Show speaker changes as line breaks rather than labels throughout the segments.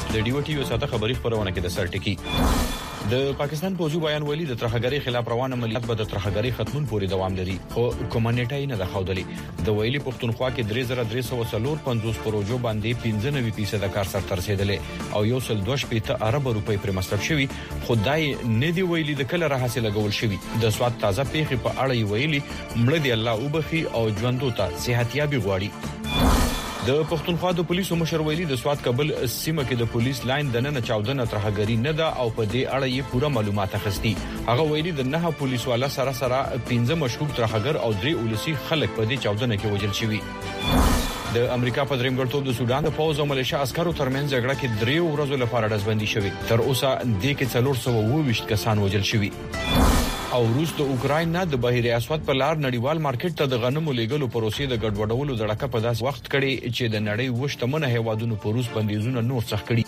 د ډیو ټي یو ساده خبري خبرونه کې د سرټکی د پاکستان پوزو بیان ویلي د ترهګری خلاف روان عملیات به د ترهګری ختمون پورې دوام لري خو کومنټای نه د خودلی د ویلي پښتونخوا کې 3350 پروژو باندې 95% کار سر تر رسیدلې او یو سل 2.5 ارب روپۍ پر مصرف شوی خدای نه دی ویلي د کله را حاصله غول شوی د سواد تازه پیخي په اړه ویلي مړ دی الله وبخي او ژوندو ته صحتيابي غواړي د پښتونخوا د پولیسو مشر ویلي د سواد کابل سیمه کې د پولیس لاین د نن 14 ترهګری نه ده او په دې اړه یې پوره معلومات اخستي هغه ویلي د نه پولیس والا سره 15 مشکوک ترهګر او 3 ولسی خلک په دې 14 کې وژل شوی د امریکا په درېمګړتوب د سودان د پوز او ملیشیا عسکرو ترمنځ جګړه کې 3 ورځې لپاره ډزبندي شوې تر اوسه د کې 420 کسان وژل شوي او روس د اوکراین نه د بحیره اسود په لار نړیوال مارکیټ ته د غنمو لیږلو پروسې د ګډوډولو دړکه په داس وخت کړي چې د نړۍ وشتمنه هیوادونو په روس بندیزونه نور سخت کړي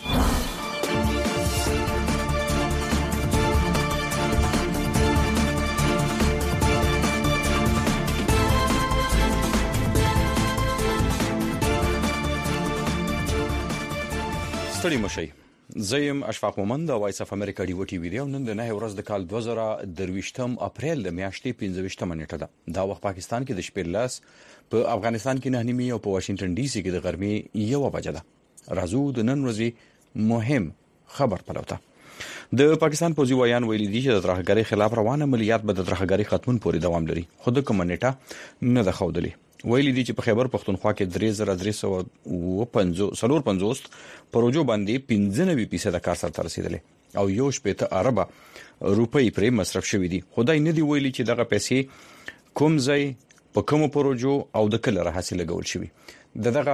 ستړي مشي زیم اشفاق مومند د وایس اف امریکا ډیو ټي وی نن د نه ورځ د کال 2023 اپریل د میاشتې 15 نیټه ده دا وخت پاکستان کې د شپې لاس په افغانستان کې 9 او په واشنگټن ډي سي کې د غرمې 1 بجه ده راځو د نن ورځې مهم خبر پلوته د پاکستان پوزي ویان ویلي دي چې د ترهګری خلاف روان عملیات به د ترهګری ختمون پورې دوام لري خود کومنټا نه د خودلی ویلي دي چې په خیبر پښتونخوا کې 3350 پروژو باندې 95% کار سره تر رسیدلې او یو شپته ارب روپۍ پرې مصرف شوې دي خدای نه دی ویلي چې دغه پیسې کوم ځای په کوم پروژو او د کله را حاصله غول شوی دغه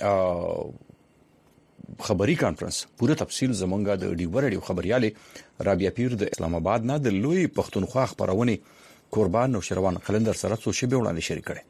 خبري کانفرنس پوره تفصیل زمونږه د ډیو خبرياله رابعه پیر د اسلام آباد نه د لوی پښتونخوا خبرونه قربان او شروان قلندر سره څو شی به وړاندې شریک کړي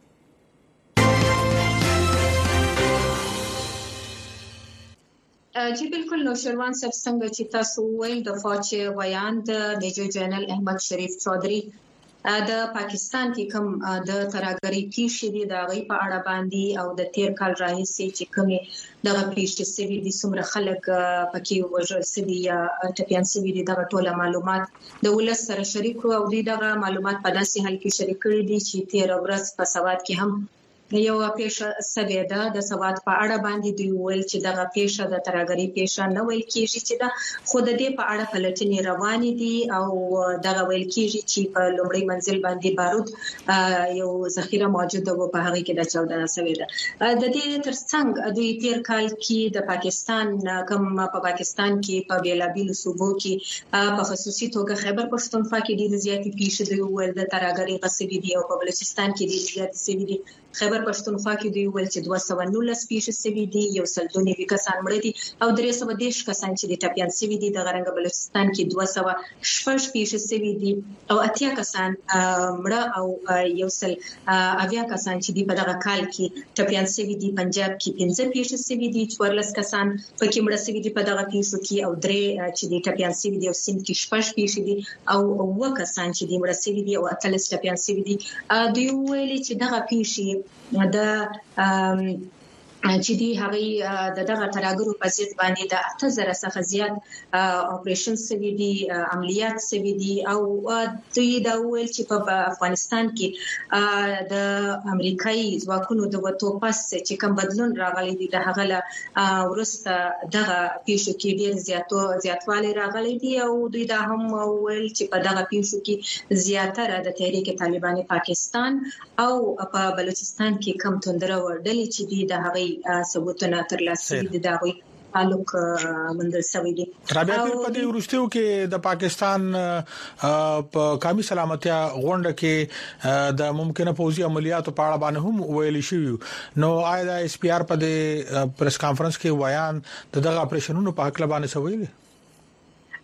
جی بالکل نو شروان صاحب څنګه چې تاسو ویل د فوج بیان د میجر جنرال احمد شریف چودھری د پاکستان کې کوم د ترهګری پیښې دي د غي په اړه باندې او د تیر کال راهیسې چې کومه د پیښې سوي دي څومره خلک پکې وژل سوي یا ټپيان سوي دي د ټوله معلومات د ولس سره شریک او دغه معلومات په داسې حال کې شریک کړي دي چې تیر ورځ په سواد کې هم یو پیښه سوي ده د سواد په اړه باندې دی ویل چې دغه پیښه د ترهګری پیښه نه ویل کیږي چې دا خود دې په اړه پلټنې روانې دي او دغه ویل کیږي چې په لومړی منزل باندې بارود یو ذخیره موجوده و په هغه کې د 14 سوي ده د دې ترڅنګ د تیر کال کې د پاکستان کوم په پاکستان کې په بیلابیلو صوبو کې په خصوصي توګه خیبر پښتونخوا کې ډېر زیاتې پیښې دي ویل د ترهګری غصبي دي او په بلوچستان کې ډېر زیاتې سوي دي خیبر پښتونخوا کې دوی ول چې 219 پیښې سوي دي یو سل 2 کسان مړ دي او 310 کسان چې د ټپيان سوي دي د غرنګ بلوچستان کې 206 پیښې سوي دي او 80 کسان مړ او یو سل 80 کسان چې په دغه کال کې ټپيان سوي دي پنجاب کې 15 پیښې سوي دي 14 کسان پکې مړ سوي دي په دغه پیښو کې او 3 چې د ټپيان سوي دي او سیم کې 6 پیښې دي او 9 کسان چې مړ سوي دي او 13 ټپيان سوي دي دوی ویل چې دغه پیښې د چې دی هغه دغه ترهګرو په ضد باندې د 8000 څخه زیات اپریشن سوي دي عملیات سوي دي او دوی دا ویل چې په افغانستان کې د امریکایي ځواکونو د وټو پاس چې کوم بدلون راغلي دي د هغه ورسته دغه پیښو کې ډیر زیاتوالی راغلي دي او دوی دا هم ویل چې په دغه پیښو کې زیاتره د تحریک طالبان پاکستان او په بلوچستان کې کم توندره ورډلې چې دي د هغه ثبوتونه ترلاسه دي دغه تعلق مندل سوي دي
رابعه پیر په دې ورستیو کې د پاکستان په قومي سلامتیا غونډه کې د ممکنه پوزي عملیاتو په اړه باندې هم ویل شوی نو آیا د اس پی آر په دې پریس کانفرنس کې ویان دغه اپریشنونو په حق لبانه سوي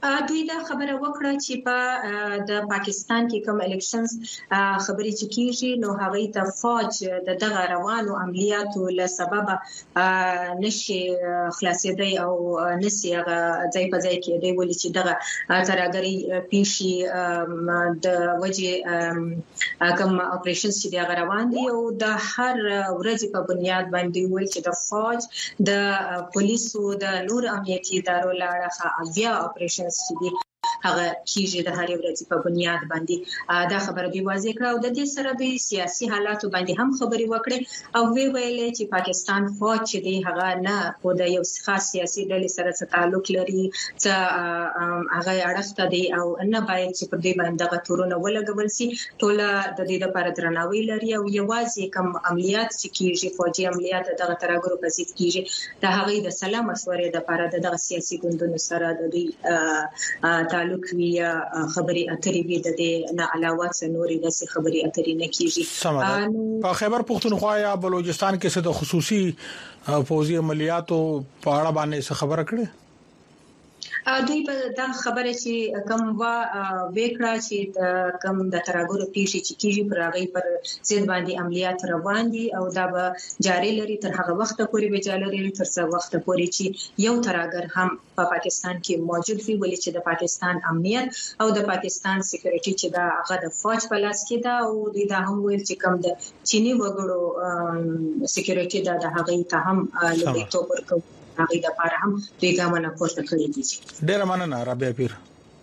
دوی دا خبره وکړه چې په د پاکستان کې کوم الیکشنز خبرې چې کیږي نو هغه ته فوج د دغه روانو عملیاتو له سبب نشي خلاصېدای او نشي هغه ځای په ځای کې دی ولې چې دغه ترهګري پیشي د وجه کوم اپریشنز چې دا روان دي او د هر ورځ په بنیاد باندې وایي چې د فوج د پولیسو د نور امنیتي ادارو لاړه بیا اپریشنز چې دي هغه کیږي د هر ورځې په بنیاد باندې دا خبره دی واضح کړه او د دې سره د سیاسي حالاتو باندې هم خبري وکړي او وی ویل چې پاکستان فوج چې دی هغه نه په د یو خاص سیاسي ډلې سره تعلق لري چې هغه اړخته دی او نه باید چې پر دې باندې د تورونه ولګول شي ټول د دې لپاره درناوی لري او یوازې کوم عملیات چې کیږي فوجي عملیات دغه ترهګرو په ضد کیږي د هغه د سلام مشورې لپاره د سیاسي ګوندونو سره د دې تعلق وی خبري اترې وی د دې نه علاوه څنوري د خبري اترې نه کیږي
په خیبر پختونخوا یا بلوچستان کې څه د خصوصي فوجي عملیاتو په اړه باندې څه خبره کړې
دوی په دا خبره چې کوم وکړه چې کوم د ترهګرو پیښې چې کیږي پر هغه پر ضد باندې عملیات روان دي او دا به جاري لري تر هغه وخت پورې به جاري لري تر څو وخت پورې چې یو ترهګر هم په پاکستان کې موجود وي ولې چې د پاکستان امنیت او د پاکستان سکیورټي چې دا هغه د فوج په لاس کې دا او دا هم ویل چې کوم د چینی وګړو سکیورټي دا د هغه ته هم لوي توپر کوي هغه د لپاره هم پیغامونه پورته کړی دي
ډیر مننه رابعه پیر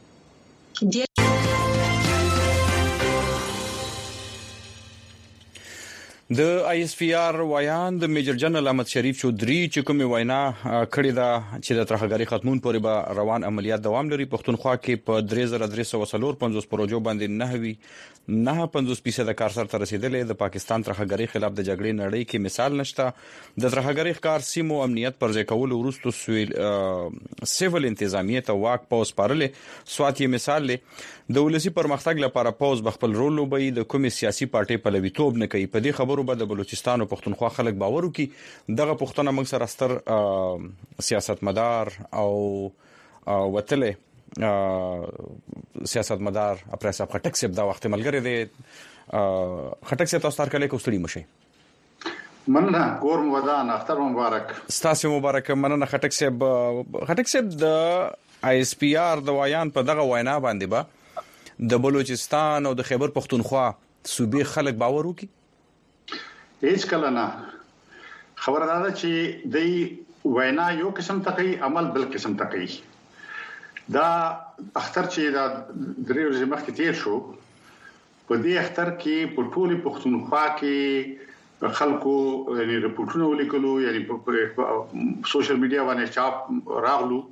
د آی اس پی آر وایان د میجر جنرال احمد شریف چودري چې کومه وینا کړې ده چې د ترهګری ختمون پورې به روان عملیات دوام لري پښتونخوا کې په 3350 پروژو باندې 9.50% کار سره رسیدلې د پاکستان ترهګری خلاف د جګړې نړۍ کې مثال نشته د ترهګری ښکار سیمو امنیت پر ځای کول وروسته سیول انتظامیه ته واک پوس پارلې سوات یې مثال لې د ولسی پرمختګ لپاره پوز بخپل رول لوبي د کومې سیاسي پارټي په لویتوب نه کوي په دې خبرو به د بلوچستان او پښتونخوا خلک باور وکي دغه پښتنه موږ سره ستر سیاستمدار او وتله سیاستمدار اپره صاحب خټک صاحب دا وخت ملګری دی خټک صاحب تاسو تر کله کوستړي مشي
مننه کور ودان اختر مبارک
ستاسو مبارک مننه خټک صاحب د آی اس پی آر د وایان په دغه وینا باندې با د بلوچستان او د خیبر پختونخوا صوبې خلک باور وکي
هیڅ کله نه خبره ده چې د وینا یو قسم تکي عمل بل قسم تکي دا اختر چې دا درې ورځې مخکې تیر شو په دې اختر کې په ټولي پختونخوا کې خلکو یعنی رپورټونه ولیکلو یعنی په سوشل میډیا باندې چاپ راغلو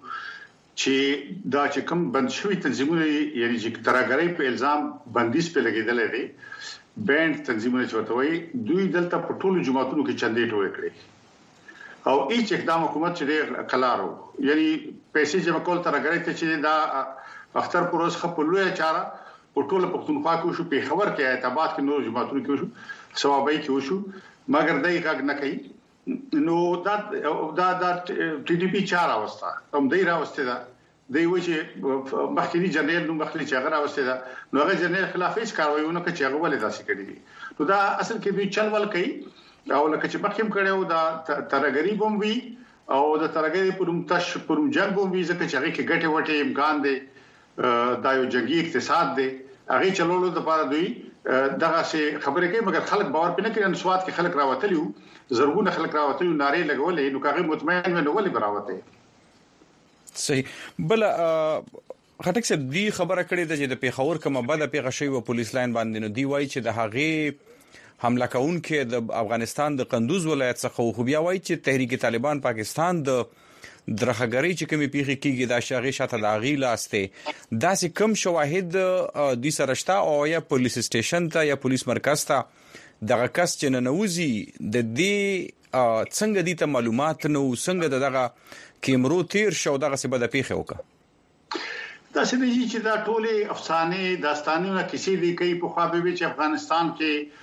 چې دا چې کوم بند شوی تنظیمونه یعنی چې ترهګری په الزام بندیز په لګیدل دي بند تنظیمونه چوتوي دوی دلته په ټولو جماعتونو کې چندې ټوې کړې او هیڅ اقدام حکومت چې کلارو یعنی پیسې جمع کول ترهګری ته چې دا اختر پروس خپلوه چاره په ټولو پښتونخوا کې شو په خبر کې اعتبار کې نور جماعتونو کې شو ثوابای کې وشو مګر دای کاګ نه کوي نو دا ټي ډي پی چاره واستہ هم دای راوسته دا دی و چې مخکنی جنرال نو مخکلي چې هغه راوسته دا نو هغه جنرال خلاف هیڅ کاروایونه کوي چې هغه ولې داسې کړی نو دا اصل کې دوی چلول کوي او لکه چې مخکیم کړو دا ترهګری بم وی او د ترهګری پر جنگ بم وی ځکه چې هغه کې ګټه وټه امکان دی دا یو جنگي اقتصاد دی هغه چلولو د لپاره دوی دغه څه خبرې کوي مګر خلک باور پنه کوي ان سواد کې خلک راوتلیو زرګونه خلک راوتلیو ناره لګولې نو کاغه مطمئن نه ولې براوته
صحیح بل خټک صاحب دی خبره کړې ده چې د پیښور کومه بده پیښه شوی و پولیس لاین باندې نو دی وایي چې د هغه حمله کوونکې د افغانستان د قندوز ولایت څخه خو بیا وایي چې تحریک طالبان پاکستان د درخګری چې کومي پیښه کیږي د شاغي شاته د اغي لاسته داسې کم شواهد د سرشتہ او یا پولیس سټیشن ته یا پولیس مرکز ته دغه کس چې ننوزي د دې څنګه دي ته معلومات نو څنګه دغه کیمرو تیر شو دغه څه بده پیښه وکړه
دا څه دي چې دا ټوله افسانه داستانونه کیسې دي کوي په خوا به چې افغانستان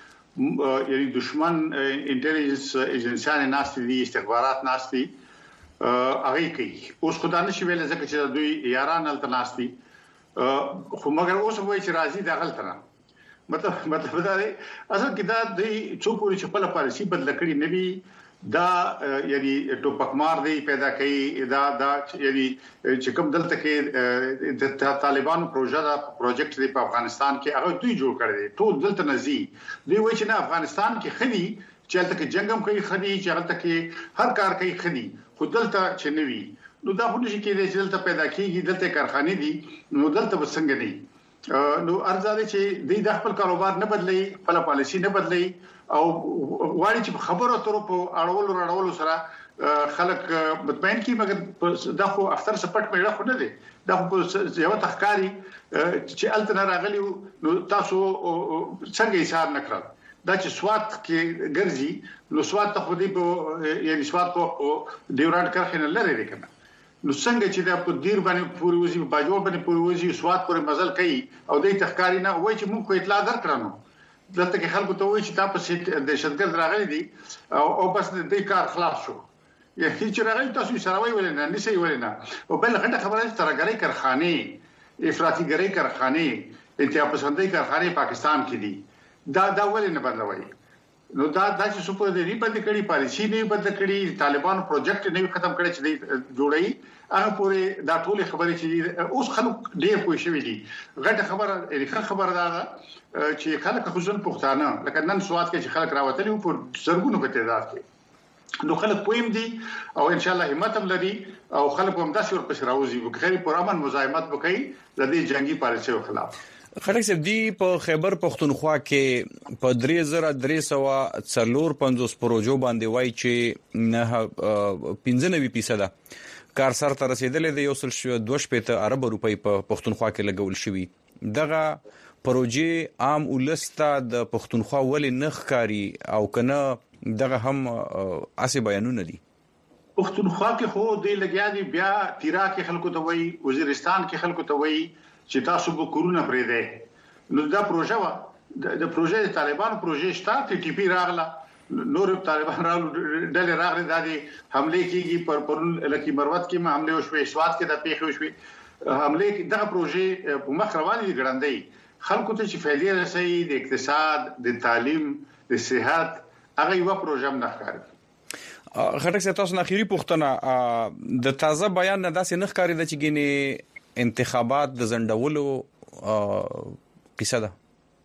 کې یعنی دشمن انټيليجنس ایجنسیان ناشتي دي استخبارات ناشتي هغه کوي اوس خدانه شي ویل ځکه چې دوی یاران التناستي خو مګر اوس وایي چې راځي د غلطنه مطلب دا دی اصل کې دا د څو پوری چې خپل پالیسی بدل کړي نه وي دا یعنی ټوپکمار دی پیدا کوي دا یعنی چې کوم دلته کې د طالبانو پروژیکټ دی په افغانستان کې هغه دوی جوړ کړی دی ټول دلته نزي دوی وایي چې نه افغانستان کې خدي چې هلته کې جنگم کوي خدي چې هلته کې هر کار کوي خدي خو دلته چې نوي نو دا خو نشي کېدای چې دلته پیدا کیږي دلته کارخانه دي نو دلته وسنګ دي نو ارزاده چې د خپل کاروبار نه بدلی خپل پالیسی نه بدلی او واړي چې خبرو تر په اړولو سره خلک مطمئن کی مګر دا خو اختر سپټ پیدا خو نه دي دا خو یو تخکاری چې الته راغلی نو تاسو څنګه حساب نکړل دا چې سوات کې ګرځي نو سوات ته خو دې یعنی سوات کو ډیورانډ کرخنه لري کنه نو څنګه چې د په دیر باندې پوری وځي په باجوړ باندې پوری وځي سوات پر مزل کوي او د تخکاری نه وای چې موږ کو اطلاع درکړنو دلته کې خلکو ته وای چې تاسو دهشتګرد راغلي دي او بس د کار خلاص شو یا هیڅ راغلی تاسو سره وای ولنه نشي ولنه او بل غټه خبره چې ترګری کارخانه افراطي ګری کارخانه انتها پسندۍ کارخانه پاکستان کې دي دا ولې نه بدلوي نو دا چې سپور دې بدل کړي پالیسی نه بدل کړي طالبانو پروجیکټ نه ختم کړي چې جوړي هغه پورې دا ټول خبرې چې اوس خلک ډېر پوه شوي دي غټه خبره دا چې خلک خصوصا پښتانه لکه نن سواد کې چې خلک راوتلي په زرګونو په تعداد کې نو خلک پویم دي او ان شاء الله همت هم لري او خلک هم داسې ورپسې راوځي وکړي پر امن مزاحمت وکړي د دې جنگي پالیسیو خلاف
خلک سب دی په خیبر پختونخوا کې په 3350 پروژو باندې وای چې نه 95% کارسر ته رسیدلې د 1.2 ارب روپۍ په پختونخوا کې لګول شوی دغه پروژې عام ولسته د پختونخوا ولې نخکاری او کنه دغه هم اسی بیانونه دي
پختونخوا کې خو د لګیا دي بیا تیرا کې خلکو ته وای وزیرستان کې خلکو ته وای چې تاسو به کورونه پرې ده نو دا پروژه وا د پروژې طالبانو پروژې شته ټي پی راغله نور طالبان راغلو ډلې راغلي د حمله کیږي پر لکی مروت کې حمله وشوي سواد کې د پیښې وشوي حمله دغه پروژې په مخ روانې دي ګړندې خلکو ته چې فائدې رسي د اقتصاد د تعلیم د صحت هغه یو پروژه نه ښکاري
خټک څه تاسو نه اخیری پوښتنه د تازه بیان نه داسې نه ښکاري د چګینه انتخابات د زندولو قصه ده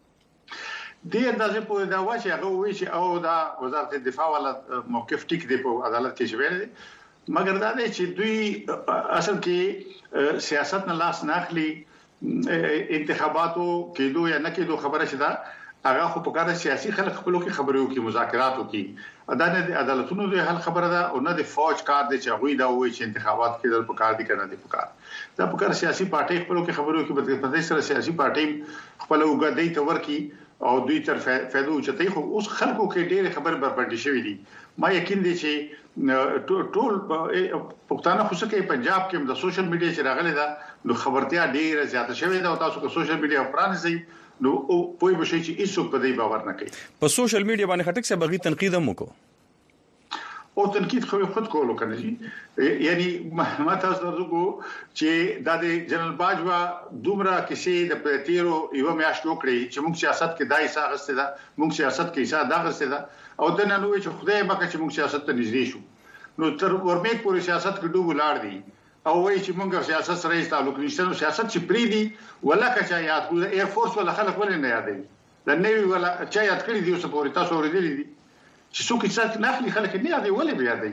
د اندازې په دا واچي هغه وی چې او دا وزارت الدفاع ولا موقف ټیک دی په عدالت کې شوی مګر دا دی چې دوی اصل کې سیاست نه لاس نه اخلي انتخاباتو کېدو یا نه کېدو خبره شته هغه خو په کار سیاسي خلک خپلو کې خبرو کې مذاکرات وکړي عدالت عدالتونو د حل خبره ده او نه د فوج کار دی چې غوي دا وایي چې انتخابات کېدل په کار دي کنه دي په کار دا په کار سیاسي پارټي خپلو کې خبرو کې په دې سره سیاسي پارټي خپل وګړي ته ورکی او دوی تر فائدو چته خو اوس خلکو کې ډېر خبر برپړې شوې دي ما یقین دي چې ټول پښتانه خو څخه پنجاب کې د سوشل میډیا چې راغلي دا نو خبرتیا ډېر زیاته شوې ده او تاسو کو سوشل میډیا پرانځي نو په یوه شي چې هیڅوک په دې باور نه کوي
په سوشل میډیا باندې خټک څخه بغي تنقید هم وکړو
او تنقید خو خود کولو کنه یعنی ما تاسو درغو چې د جنرال باجوا دومره کیسې د پرتیرو یو میاشت وکړي چې موږ سیاست کې دای ساغسته ده موږ سیاست کې حصہ داغسته ده او د نن وی چې خدای مکه چې موږ سیاست ته نږدې شو نو تر ورمه پورې سیاست کې ډوب لاړ دي او وای چې موږ سیاست سره تعلق نشته نو سیاست چې پری دي ولا کچا یاد کو ایر فورس ولا خلک ولې نه یادې د نوی ولا چا یاد کړی دی اوس پورې تاسو ورېدلې دي چې څوک چې نه خلک نه یادې ولې بیا دی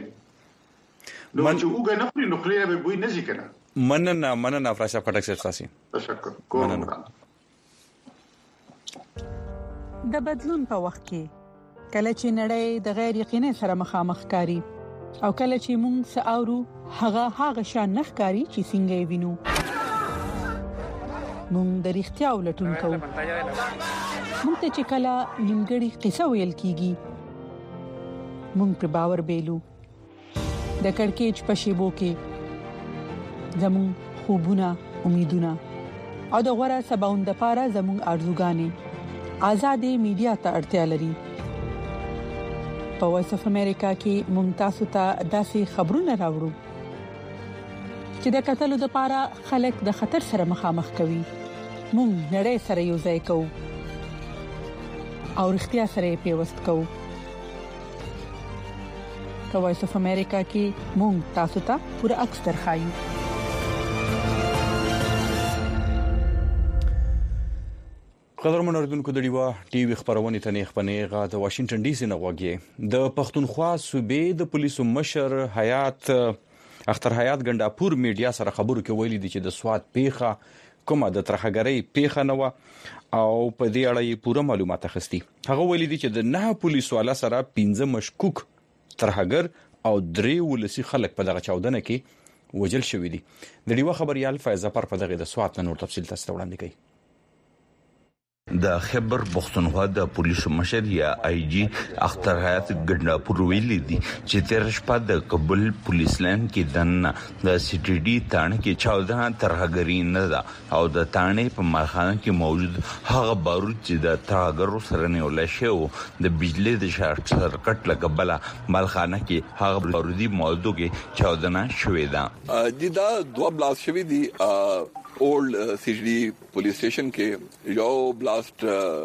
نو چې وګ نه پرې نو خلې به بوی نه ذکر
مننه افراش خټک صاحب تاسو
تشکر کوم
د بدلون په وخت کې کله چې نړۍ د غیر یقیني سره مخامخ کاری او کله چې موږ ساورو هغه شان نخکاری چې څنګه وینو موږ د اړتیا ولټون کوو موږ ته چې کله نیمګړی قصه ویل کیږي موږ پر باور بیلو د کڑکېچ په شیبو کې زموږ خوبونه امیدونه او د غوړه سباوند لپاره زموږ ارزوګانې آزادې میډیا ته اړتیا لري په وایس اف امریکا کې ممتاز ته داسې خبرونه راوړو چې د قتل لپاره خلک د خطر سره مخامخ کوي. مونږ نړۍ سره یو ځای کوو او اړتیا سره پیوست کوو. په وایس اف امریکا کې مونږ تاسو ته پوره عکس درخایو.
قدرمن اوریدونکو د ډیوا ټي وي خبرونه ته نه خپنه غا د واشنگټن ډي سي نه وګړي د پښتونخوا صوبې د پولیسو مشر حیات اختر حیات ګنداپور میډیا سره خبرو کې ویلي دي چې د سواد پیخه کومه د ترخګرۍ پیخه نه و او په دې اړه یې پوره معلومات اخستي. هغه ویلي دي چې د 9 پولیسو والا سره 15 مشکوک ترخګر او 3 ولسی خلک په دغه چاودنه کې وجل شوې دي. د ډیوا خبريال فیض ظفر په دغه د سواد نور تفصیل تاسو وړاندې کوي.
د خبر پښتونخوا د پولیسو مشر یا آی جی اختر حیات ګنداپور ویلي دي چې تیر شپه د کابل پولیس لاین کې دنه د سی ټي ډي تانه کې چاودنه ترهګری نه ده او د تانه په مخانه کې موجود هغه بارود چې د ترهګرو سره نیول شو د بجلی د شارټ سرکټ لګبله ملخانه کې هغه بارودي موضوع کې چاودنه شوې ده.
دا دوه بلاست شوې دي اولڈ سی ٹی ڈی پولیس اسٹیشن کے یو بلاسٹ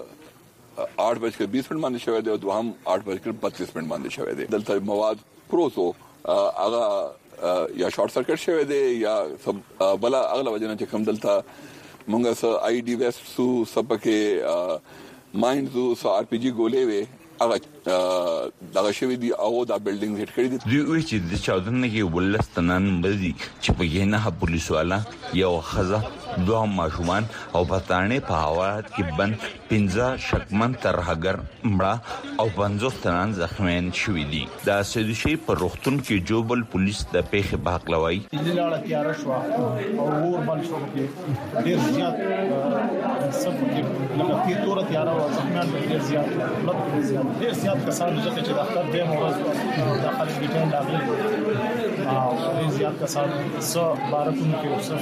8:20 باندې شوی دی او دوهم 8:32 باندې شوی دی. دلته مواد پروسو هغه یا شارټ سرکټ شوی دی یا سب بلا اغله وجنه چې کوم دلته مونږه س آی ډي ویسټ سو سبکه ماینز سو آر پی جی ګولې وي هغه دغه شوی دی او دا بلډینګ هټ کړی دی.
دوی چې د چاودنه کې ولستنان مزي چې په یې نه پولیسو والا یو خزه دوه ماشومان او پتانه په حوالات کې بند 15 شکمن ترهګر مړه او 50 تنان زخمیان شوی دي. دا سدشي پر روختون کې جوبل پولیس د پیښه باقلوي
لاله تیار شو او ور باندې شو کې ډیر زیات سب کې لکه په تور تیار او زخمیان ډیر زیات ډیر زیات کسان چې د اختر د مورز داخل بیٹن داخل او ډیر زیات کسان سو بارکونو کې اوسه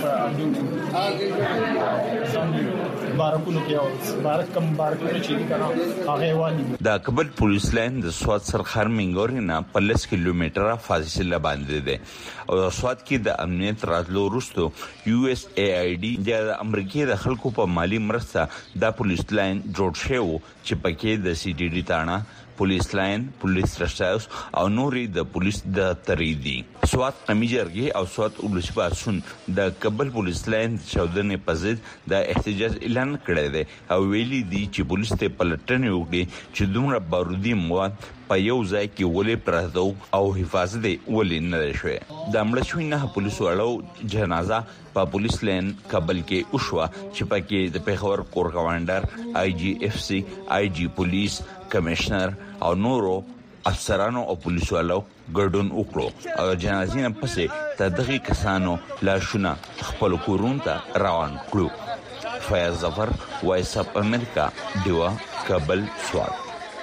بارکونو کې او بارک کم بارکونو چې کنه هغه وانی
د کابل پولیس لاین د سواد سرخر منګورنا 15 کیلومتره فاصله باندې ده او سواد کې د امنیت راتلو وروسته یو اس ای آی ډي د امریکای د خلکو په مالی مرسته د پولیس لاین جوړ شوی چې پکې د سی ټي ډي تانا پولیس لاین پولیس رسټاوس او نوري د پولیس د تریدي سواد قمیجرګي او سواد ولسی پاسون د کابل پولیس لاین چودنې په ضد د احتجاج اعلان کړی دی او ویلي دي چې پولیس ته پلټنې وکړي چې دومره بارودي مواد په یو ځای کې ولې پراته او حفاظت ولې نه شوی. د امړ شوی نه پولیسو اړو جنازه په پولیس لاین کابل کې اوشوا چې پکې د پیښور کور کمانډر آی جی اف سی آی جی پولیس کمشنر او نورو افسرانو او پولیسو اړو ګډون وکړو او جنازې نه پسې تدغی کسانو لاشونه خپل کورون ته روان کړو. فیض ظفر وایس اف امریکا دیوا کابل سواد.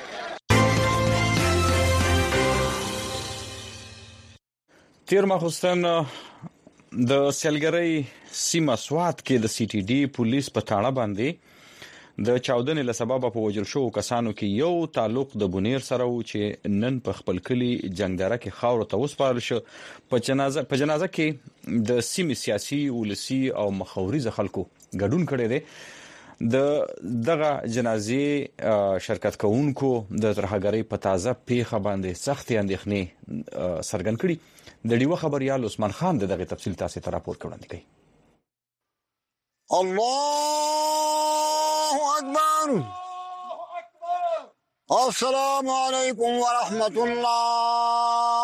تیر ماخستن د سیلګری سیمه سواد کې د سی ټي ډي پولیس په تاړه باندې د چاودنې له سبب په وجل شو کسانو کې یو تعلق د بونیر سره و چې نن په خپل کلی جنگدره کې خاور ته وسپارل شو. په جنازه کې د سیمې سیاسي ولسی او مخاوري خلکو ګډون کړي دي. دغه جنازې شرکت کوونکو د ترهګرۍ په تازه پیښه باندې سخت اندېښنې څرګند کړي. د ډیوه خبريال عثمان خان دغه تفصیل تاسو ته راپور وړاندې کوي.
الله اکبر السلام علیکم ورحمت الله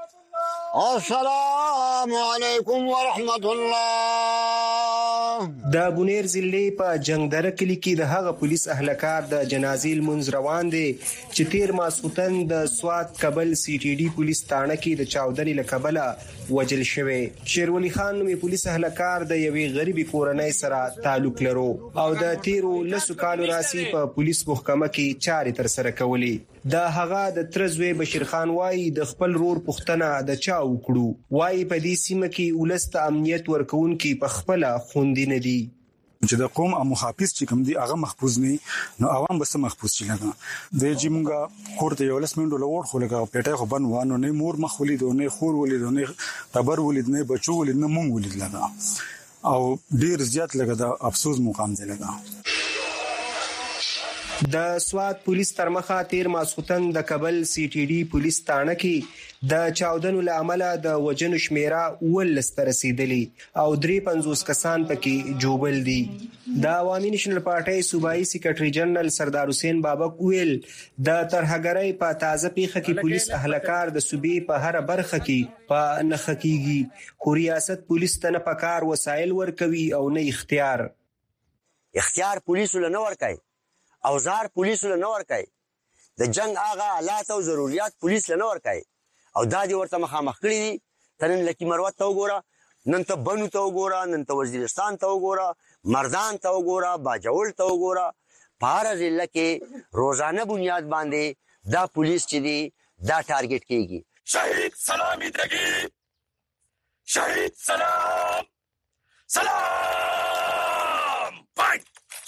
السلام علیکم ورحمت الله.
د بونیر ضلع په جنگدره کلی کې د هغه پولیس اهلکار د جنازې لمونځ روان دي چې تیر ماسوتن د سواد کابل سی ټي ډي پولیس تاڼه کې د چاودنې لکبله وجل شوی. شیرولي خان نومي پولیس اهلکار د یوې غریبي کورنۍ سره تعلق لرو او د تیرو لسو کالو راسي په پولیس محکمه کې چارې تر سره کولې. د هغه د ترزوی بشیر خان وای د خپل رور پښتنه د چا وکړو وای په دې سیمه کې ولست امنیت ورکون کې په خپل خوندې نه دي.
چې د قوم او محافظ چې کوم دي هغه محفوظ نه نو عوام بس محفوظ شي لګا د چې مونږه کوړه یو لس منټو لوړ خو لګا پیټه خو بن وانه نه مور مخ ولید نه خور ولید نه تبر ولید نه بچو ولید نه مونږ ولید لګا او ډیر زیات لګا د افسوس مقام دی لګا
د سوات پولیس تر مخه تیر ماسختن د کابل سی ټي ډي پولیس تانه کې د چاودنو لامل د وجنو شمیره ولس ته رسیدلې او 53 کسان پکې جوبل دي د عوامي نېشنل پارټي صوبایي سیکریټري جنرال سردار حسین بابک ویل د ترهګرۍ په تازه پیښه کې پولیس اهلکار د صوبې په هر برخه کې په نخکیږي خو ریاست پولیس ته نه پکار وسایل ورکوي او نه
اختیار پولیس له نور کوي اوزار پولیس له نور کوي د جنگ آغا حالات او ضرورت پولیس له نور کوي او دا دي ورته مخامخ کړی دي ترن لکی مروت ته وګوره نن ته بنو ته وګوره نن ته وزیرستان ته وګوره مردان ته وګوره باجوړ ته وګوره پار ضلع کې روزانه بنیاد باندې دا پولیس چې دي دا ټارګټ کیږي
شهید سلام درګي شهید سلام پای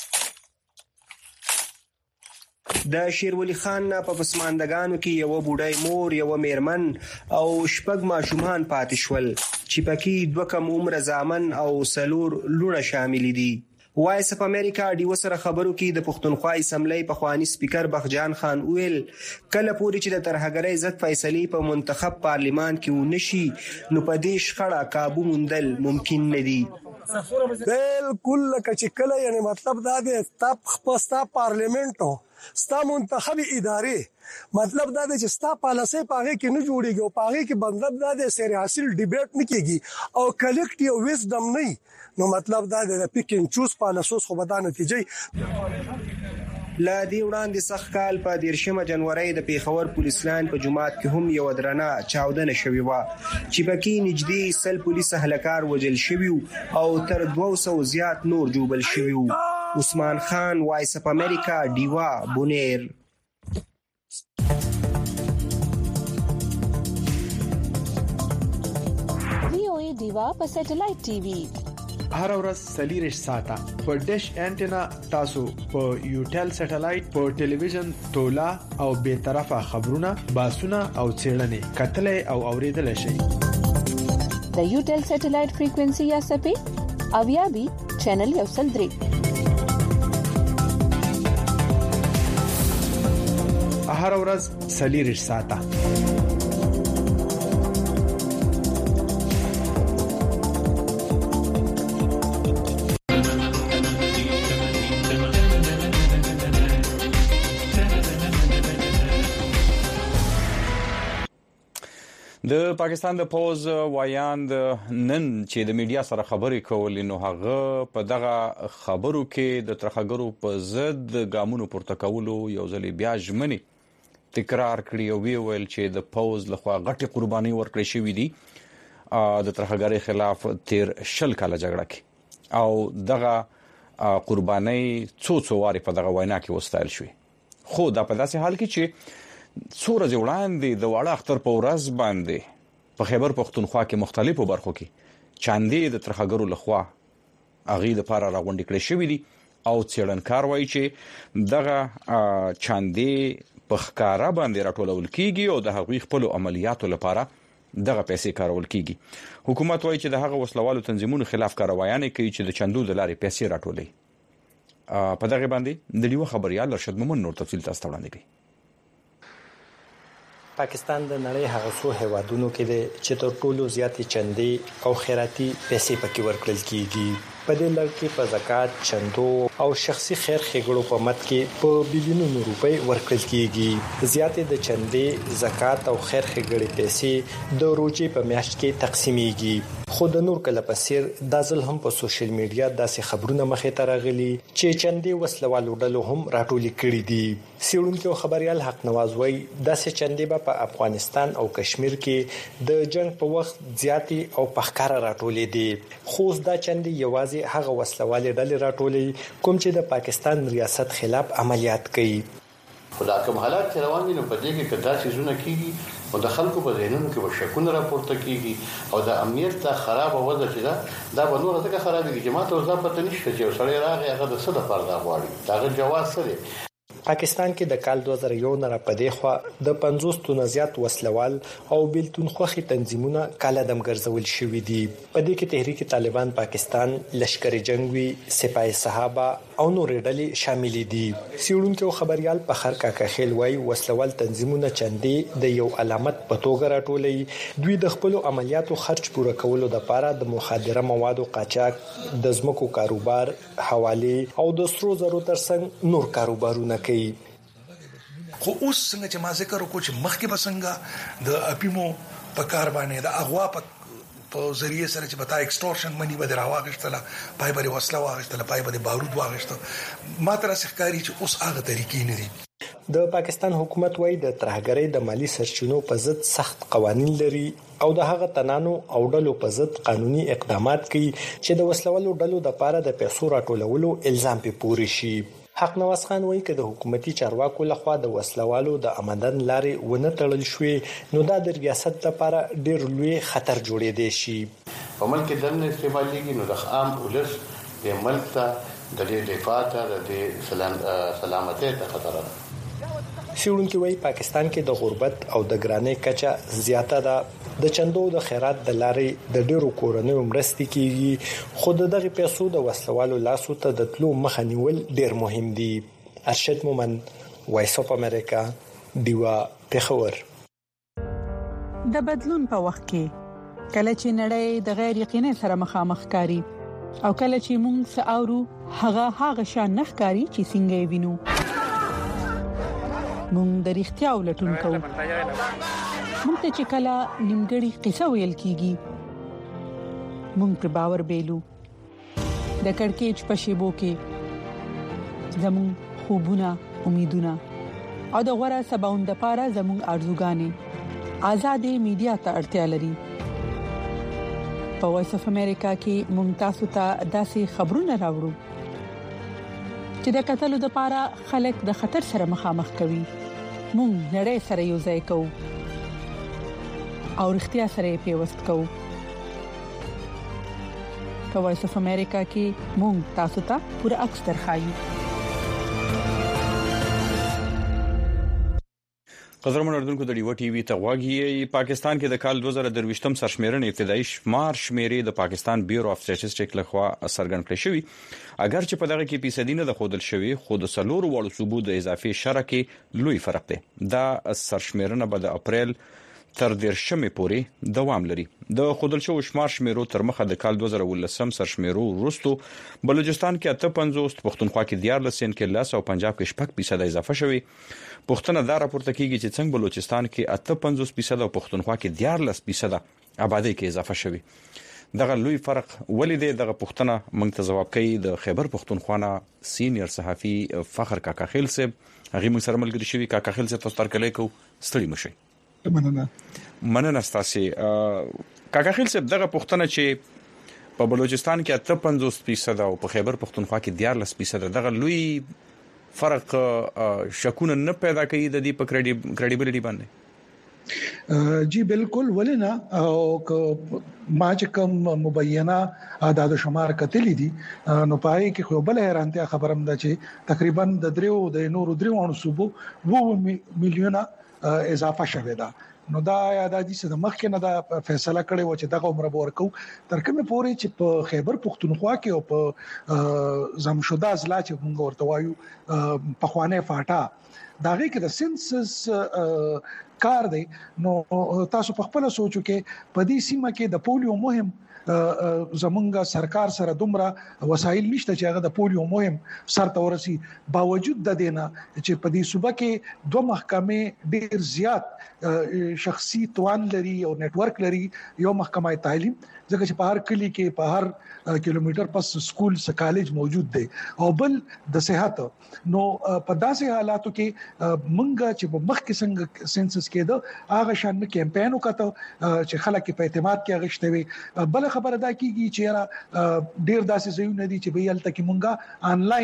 د شیرولی خان په پسماندگانو کې یو بوډای مور یو میرمن او شپږ ماشومان پاتې شول چې پکې دوه کم عمر زامن او سلور لونه شامل دي وایس اف امریکا ډیو سره خبرو کې د پښتونخوا اسمبلی په خواني سپیکر بخجان خان ویل کله پورې چې د ترهګرۍ ضد فیصله په منتخب پارلیمان کې ونشي نو په دې شخړه काबू موندل ممکن نه دي
بالکل چې کله یعنی مطلب دا دی ستا پارلیمنت ستا منتخب ادارې مطلب دا دی چې ستا پالیسي پاغه کې نه جوړیږي او پاغه کې مطلب دا دی سره حاصل ډیبیټ نه کیږي او کلیکټیو ویزډم نه نو مطلب دا دی د پیک اینڈ چوز پالیسوس خو به دا نتیجې
لا دی وړاندې سخت کال په 13 جنوري د پیښور پولیس لاین په جماعت کې هم یو درنه چاودنه شوې و چې پکې نږدې سل پولیس اهلکار وجل شوی او تر 200 زیات نور جوبل شوی عثمان خان وایس اف امریکا دیوا بونیر
وی دیوا په سټلایټ ټي وي
هر ورځ سلیریش ساته په ډیش انټینا تاسو په یوټل سټلایټ په ټلویزیون تولا او به طرفه خبرونه باسونه او چیرنې کتلې او اوریدل شي
د یوټل سټلایټ فریکوئنسي یا سپې او یا بي چینل یو سل درې
هر ورځ سلیریش ساته
د پاکستان د پوز وایاند نن چې د میډیا سره خبرې کولې نو هغه په دغه خبرو کې د ترهګرو په ضد ګامونو پورته کولو یو ځل بیا ژمنې تکرار کړی او ویل چې د پوز لخوا غټي قرباني ورکړې شوې دي د ترهګرۍ خلاف تیر شل کاله جګړه کې او دغه قرباني څو واري په دغه وینا کې وستایل شوې خو دا په داسې حال کې چې سورج وړاندې د واړه اختر په ورځ باندې په خیبر پښتونخوا کې مختلفو برخو کې چاندې د ترهګرو لخوا اغې د پاره راغونډې کړې شوې دي او څېړنکار وایي چې دغه چاندې په ښکارا باندې راټولول کیږي او د هغوی خپل عملیاتو لپاره دغه پیسې کارول کیږي حکومت وایي چې د هغه وسلوالو تنظیمونو خلاف کاروایانه کوي چې د چندو د لارې پیسې راټولي په دغه باندې د دیو خبريال ارشد مومن نور تفصیل تاسو ته وړاندې کوي
پاکستان د نړۍ هغه څو هیوادونو کې دی چې تر ټولو زیاتې چندې او خیراتي پیسې پکې ورکړل کیږي په دې لړ کې په زکات چندو او شخصي خیر ښېګړو په مت کې په بلیونونو روپۍ ورکړل کیږي زیاتې د چندې زکات او خیر ښېګړې پیسې د روزي په میاشت کې تقسیمېږي خو د نور کله په سیر د ځل هم په سوشل میډیا داسې خبرونه مخې ته راغلي چې چندې وسلوالو ډلو هم راټولې کړې دي سیړونکو خبريال حق نواز وای داسې چندې په افغانستان او کشمیر کې د جنگ په وخت زیاتی او پخکاره راټولې دي خو دا چندې یوازې هغه وسلوالې ډلې راټولې کوم چې د پاکستان ریاست خلاف عملیات کوي
خدا کوم حالات چې روان دي نو په دې کې کدا سيزونه کیږي او د خلکو په ذهنونو کې شکونه راپورته کیږي او د امنیت ته خراب وضع چې دا به نور څه خراب دي چې ماته وځه پته نشته چې سړی راغی هغه د څه د پردا غواړي دا جواز څه دی.
پاکستان کې د کال 2001 نه په دې خوا د 50 تن زیات وسلوال او بیلتون خوخي تنظیمونه کاله دم ګرځول شوې دي. په دې کې تحریک طالبان پاکستان، لشکر جنگي، سپاه صحابه او نور ډلې شامل دي. سیړونکو خبريال په خر کاکا خیل وای وسلوال تنظیمونه چندې د یو علامت په توګه راټولې دوی د خپل عملیاتو خرج پوره کولو لپاره د مخدره موادو قاچاق، د زمکو کاروبار، حواله او د سرو زرو ترڅنګ نور کاروبارونه کوي.
خو اوس څنګه چې ما ذکر وکړ چې مخکې بسنګا د اپیمو په کار باندې د اغوا په ذریعہ سره چې بتا ایکسټورشن منی به دراواغشتله پای به وسله واغشتله پای به بارود واغشته ما تر څخکاری چې اوس هغه طریقې نه دي.
د پاکستان حکومت وایي د ترهګرۍ د مالی سرچینو په ضد سخت قوانين لري او د هغه تنانو او ډلو په ضد قانوني اقدامات کوي چې د وسلوالو ډلو د لپاره د پیسو راټولولو الزام په پوري شي. حق نواز خان وایي چې د حکومتي چارواکو لخوا د وسلوالو د آمدن لارې ونه تړل شوې نو دا د ریاست لپاره ډېر لوی خطر جوړېدای شي.
په ملک دمن استعمالېږي نو د عام ولس د ملک ته د دفاع ته د سلامتۍ ته خطر ده.
سیړونکو وایي پاکستان کې د غربت او د ګرانۍ کچه زیاته ده. د چندو د خیرات د لارې د ډیرو کورنیو مرستې کیږي خو دغه پیسو د وسلوالو لاسو ته د تلو مخه نیول ډیر مهم دي. ارشد مومن، وایس اف امریکا، دیوا پیښور.
د بدلون په وخت کې کله چې نړۍ د غیر یقیني سره مخامخ کاری او کله چې موږ ساورو هغه شان نخکاری چې څنګه وینو موږ د اړتیا ولټون کوو. موږ ته چې کله نیمګړی قصه ویل کیږي موږ پر باور بیلو. د کڑکېچ په شیبو کې زموږ خوبونه، امیدونه او د غوړه سباوند لپاره زموږ ارزوګانې آزادې میډیا ته اړتیا لري. په وایس اف امریکا کې موږ تاسو ته داسې خبرونه راوړو چې د قتل لپاره خلک د خطر سره مخامخ کوي. موږ نړۍ سره یو ځای کوو او اړتیا سره پیوست کوو. په وایس اف امریکا کې موږ تاسو ته پوره عکس درخایو.
قدرمن اردوونکو د ډیو ټي وي ته غواګي. پاکستان کې د کال 2023م سرشمیرنې ابتدایي شمار شمیرې د پاکستان بیورو اف سټیټسټیک لخوا څرګند کړې شوې. اگر چې په دغه کې فیصدي نه د خودل شوی خو د سلور وړو ثبوت د اضافي شرکې لوی فرق دی. دا سرشمیرنه به د اپریل تر 13 پورې دوام لري. د خودل شو شمار شمیرو تر مخه د کال 2019 سرشمیرو وروسته بلوچستان کې 58، پښتونخوا کې 14، کې 10 او پنجاب کې 6% اضافه شوی. پښتون دا راپورته کیږي چې څنګه بلوچستان کې 58% او پښتونخوا کې 14% آبادی کې اضافه شوی. دغه لوی فرق ولې دغه پښتنه موږ ته جواب کوي د خیبر پښتونخوا نه سینیئر صحافي فخر کاکا خیل صاحب. هغه موږ سره ملګری شوی. کاکا خیل صاحب تاسو تر کله کو ستړي مشي. مننه ستاسو. کاکا خیل صاحب دغه پښتنه چې په بلوچستان کې 58% او په خیبر پښتونخوا کې 14% دغه لوی فرق شکونه نه پیدا کوي د دې په کریډیبিলিټي باندې؟
جی بالکل ولنا او ما چې کوم مبینه اعداد و شمار کتلې دي نو پای کې خو بل حیرانتیا خبرم ده چې تقریبا د نورو درو صوبو 2 میلیونه اضافه شوه ده. نو دا یادادي چې د مخکې نه دا فیصله کړې و چې دغه عمر ورکو تر کومه پورې چې په خیبر پښتونخوا کې او په زمشوده ضلع چې موږ ورته وایو په خوانه فاټا داغه کې د سنسس کار دی. نو تاسو په خپل سوچو کې په دې سیمه کې د پولیو مهم زمونږ سرکار سره دومره وسایل نشته چې هغه د پولیو مهم سرته ورسي. باوجود د دینه چې په دې صوبه کې دوه محکمې ډیر زیات شخصي توان لري او نت ورک لري. یو محکمه تعلیم ځکه چې په هر کلی کې په هر کیلومتر پس سکول س کالج موجود دی او بل د صحت. نو په داسې حالاتو کې مونږ چې په مخ کې څنګه سنسس کېده هغه شان کمپاین وکړو چې خلک په اعتماد کې غشته وي. بل خبره دا کیږي چې ډیر داسې ځایونه دي چې به یلته کې مونږه آنلاین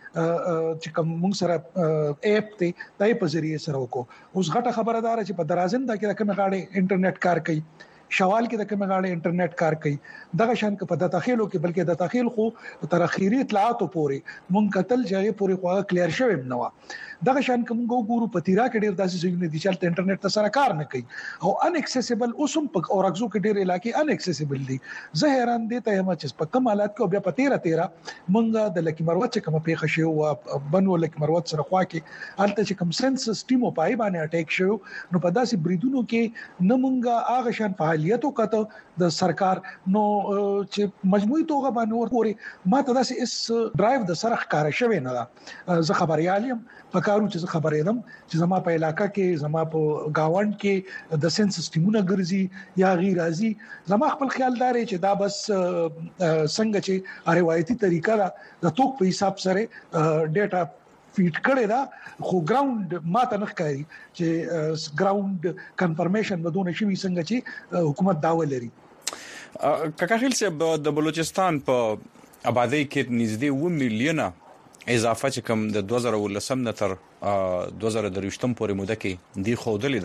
چې کوم موږ سره اپ ته دای په ذریعہ سره وکړو. اوس غټه خبردار چې په درازن دا کې کوم غاړي انټرنیټ کار کوي، شوال کې د کوم غاړي انټرنیټ کار کوي، دغه شان کې په داخلو کې بلکې د داخل خو تر اخیری اطلاعاتو پورې مونږ کتل ځای پورې خو کلیر شوی نه و. دغه شان کوم ګورو په تیرا کې ډیر داسې ځایونه دي چې انټرنیټ ته سره کار نه کوي او ان اکسیسیبل اوسم په اورګزو کې ډیر علاقې ان اکسیسیبل دي. زه حیران دي ته هم چې په کوم حالات کې بیا په 13 مونږ د لکی مروت چې کوم پیښه شو او بنو لکی مروت سره خوا کې الته چې کوم سنسس ټیمو پای باندې اٹیک شو نو په داسې بریدونو کې نه مونږه هغه شان فعالیت وکړه د سرکار نو چې مجموعي توګه باندې ورپوري ما ته داسې اس ډرایو د سره ښکار شوی نه ده. زه خبريالم پکارو چې خبرې دم چې زما په علاقہ کې زما په گاوند کې د سنسس ټیمونه ګرځي یا غیر راځي. زما خپل خیال دار چې دا بس څنګه چې روایتي طریقه ده د توک په حساب سره ډیټا فیډ کړي دا خو ګراوند ماته نه ښکاري چې ګراوند کنفرمیشن بدون شي څنګه چې حکومت داوا لري.
کاکا خیل صاحب د بلوچستان په آبادی کې نږدې 1 میلیونه اضافه چې کوم د 2019 نه تر 2023 پورې موده کې دی خودلې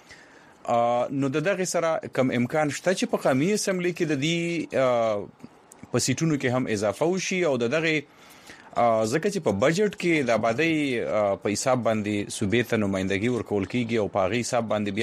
ده نو دغه سره کم امکان شته چې په قومي اسمبلی کې د دې په سیټونو کې هم اضافه وشي او دغه ځکه چې په بجټ کې د آبادی په حساب باندې صوبې ته نمائندګي ورکول کیږي او په غي حساب باندې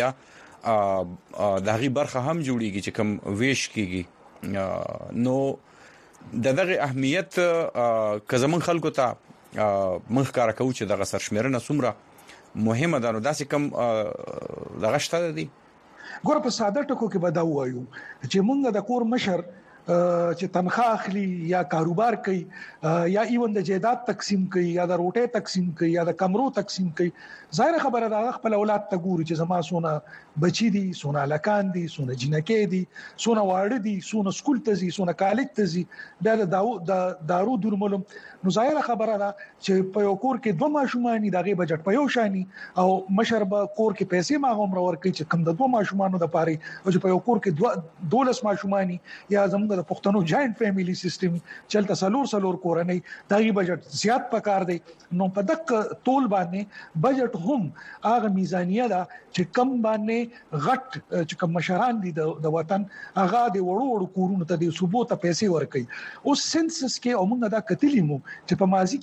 بیا دغه برخه هم جوړیږي چې کوم ویش کیږي نو دغه اهمیت که زمون خلکو ته مخ کار کوي چې دغه سرشمیرنه څومره مهمه ده نو داسې کم دغه شته دي.
ګوره په ساده ټکو کې به دا وایو چې مونږ د کور مشر چې تنخواه اخلي یا کاروبار کوي یا ایون د جیدات تقسیم کوي یا د روټه تقسیم کوي یا د کمرو تقسیم کوي ظاهر خبره ده خپل اولاد ته ګوري چې زما سونه بچی دي سونه لکان دي سونه جنکې دي سونه واړه دي سونه سکول ته زی سونه کالج ته زی د دارو درملم نو ظاهر خبره ده چې په یو کور کې دوه ماشومان دغه بجټ په یو شانی او مشر به کور کې پیسې ما هم ورور کوي چې کم د دوه ماشومانو د پاره او چې په یو کور کې 12 ماشومان یا زموږ د پښتنو جاینټ فیملی سیستم چلته سلور کورنۍ دغه بجټ زیات پکار دی نو په دغه تول باندې بجټ هم هغه میزانیه ده چې کم باندې غټ چې کوم مشران دي د وطن هغه د وړو کورونو ته د صوبو ته پیسې ورکړي او سنسس کې اومنه دا کتلی مو چې په ماضي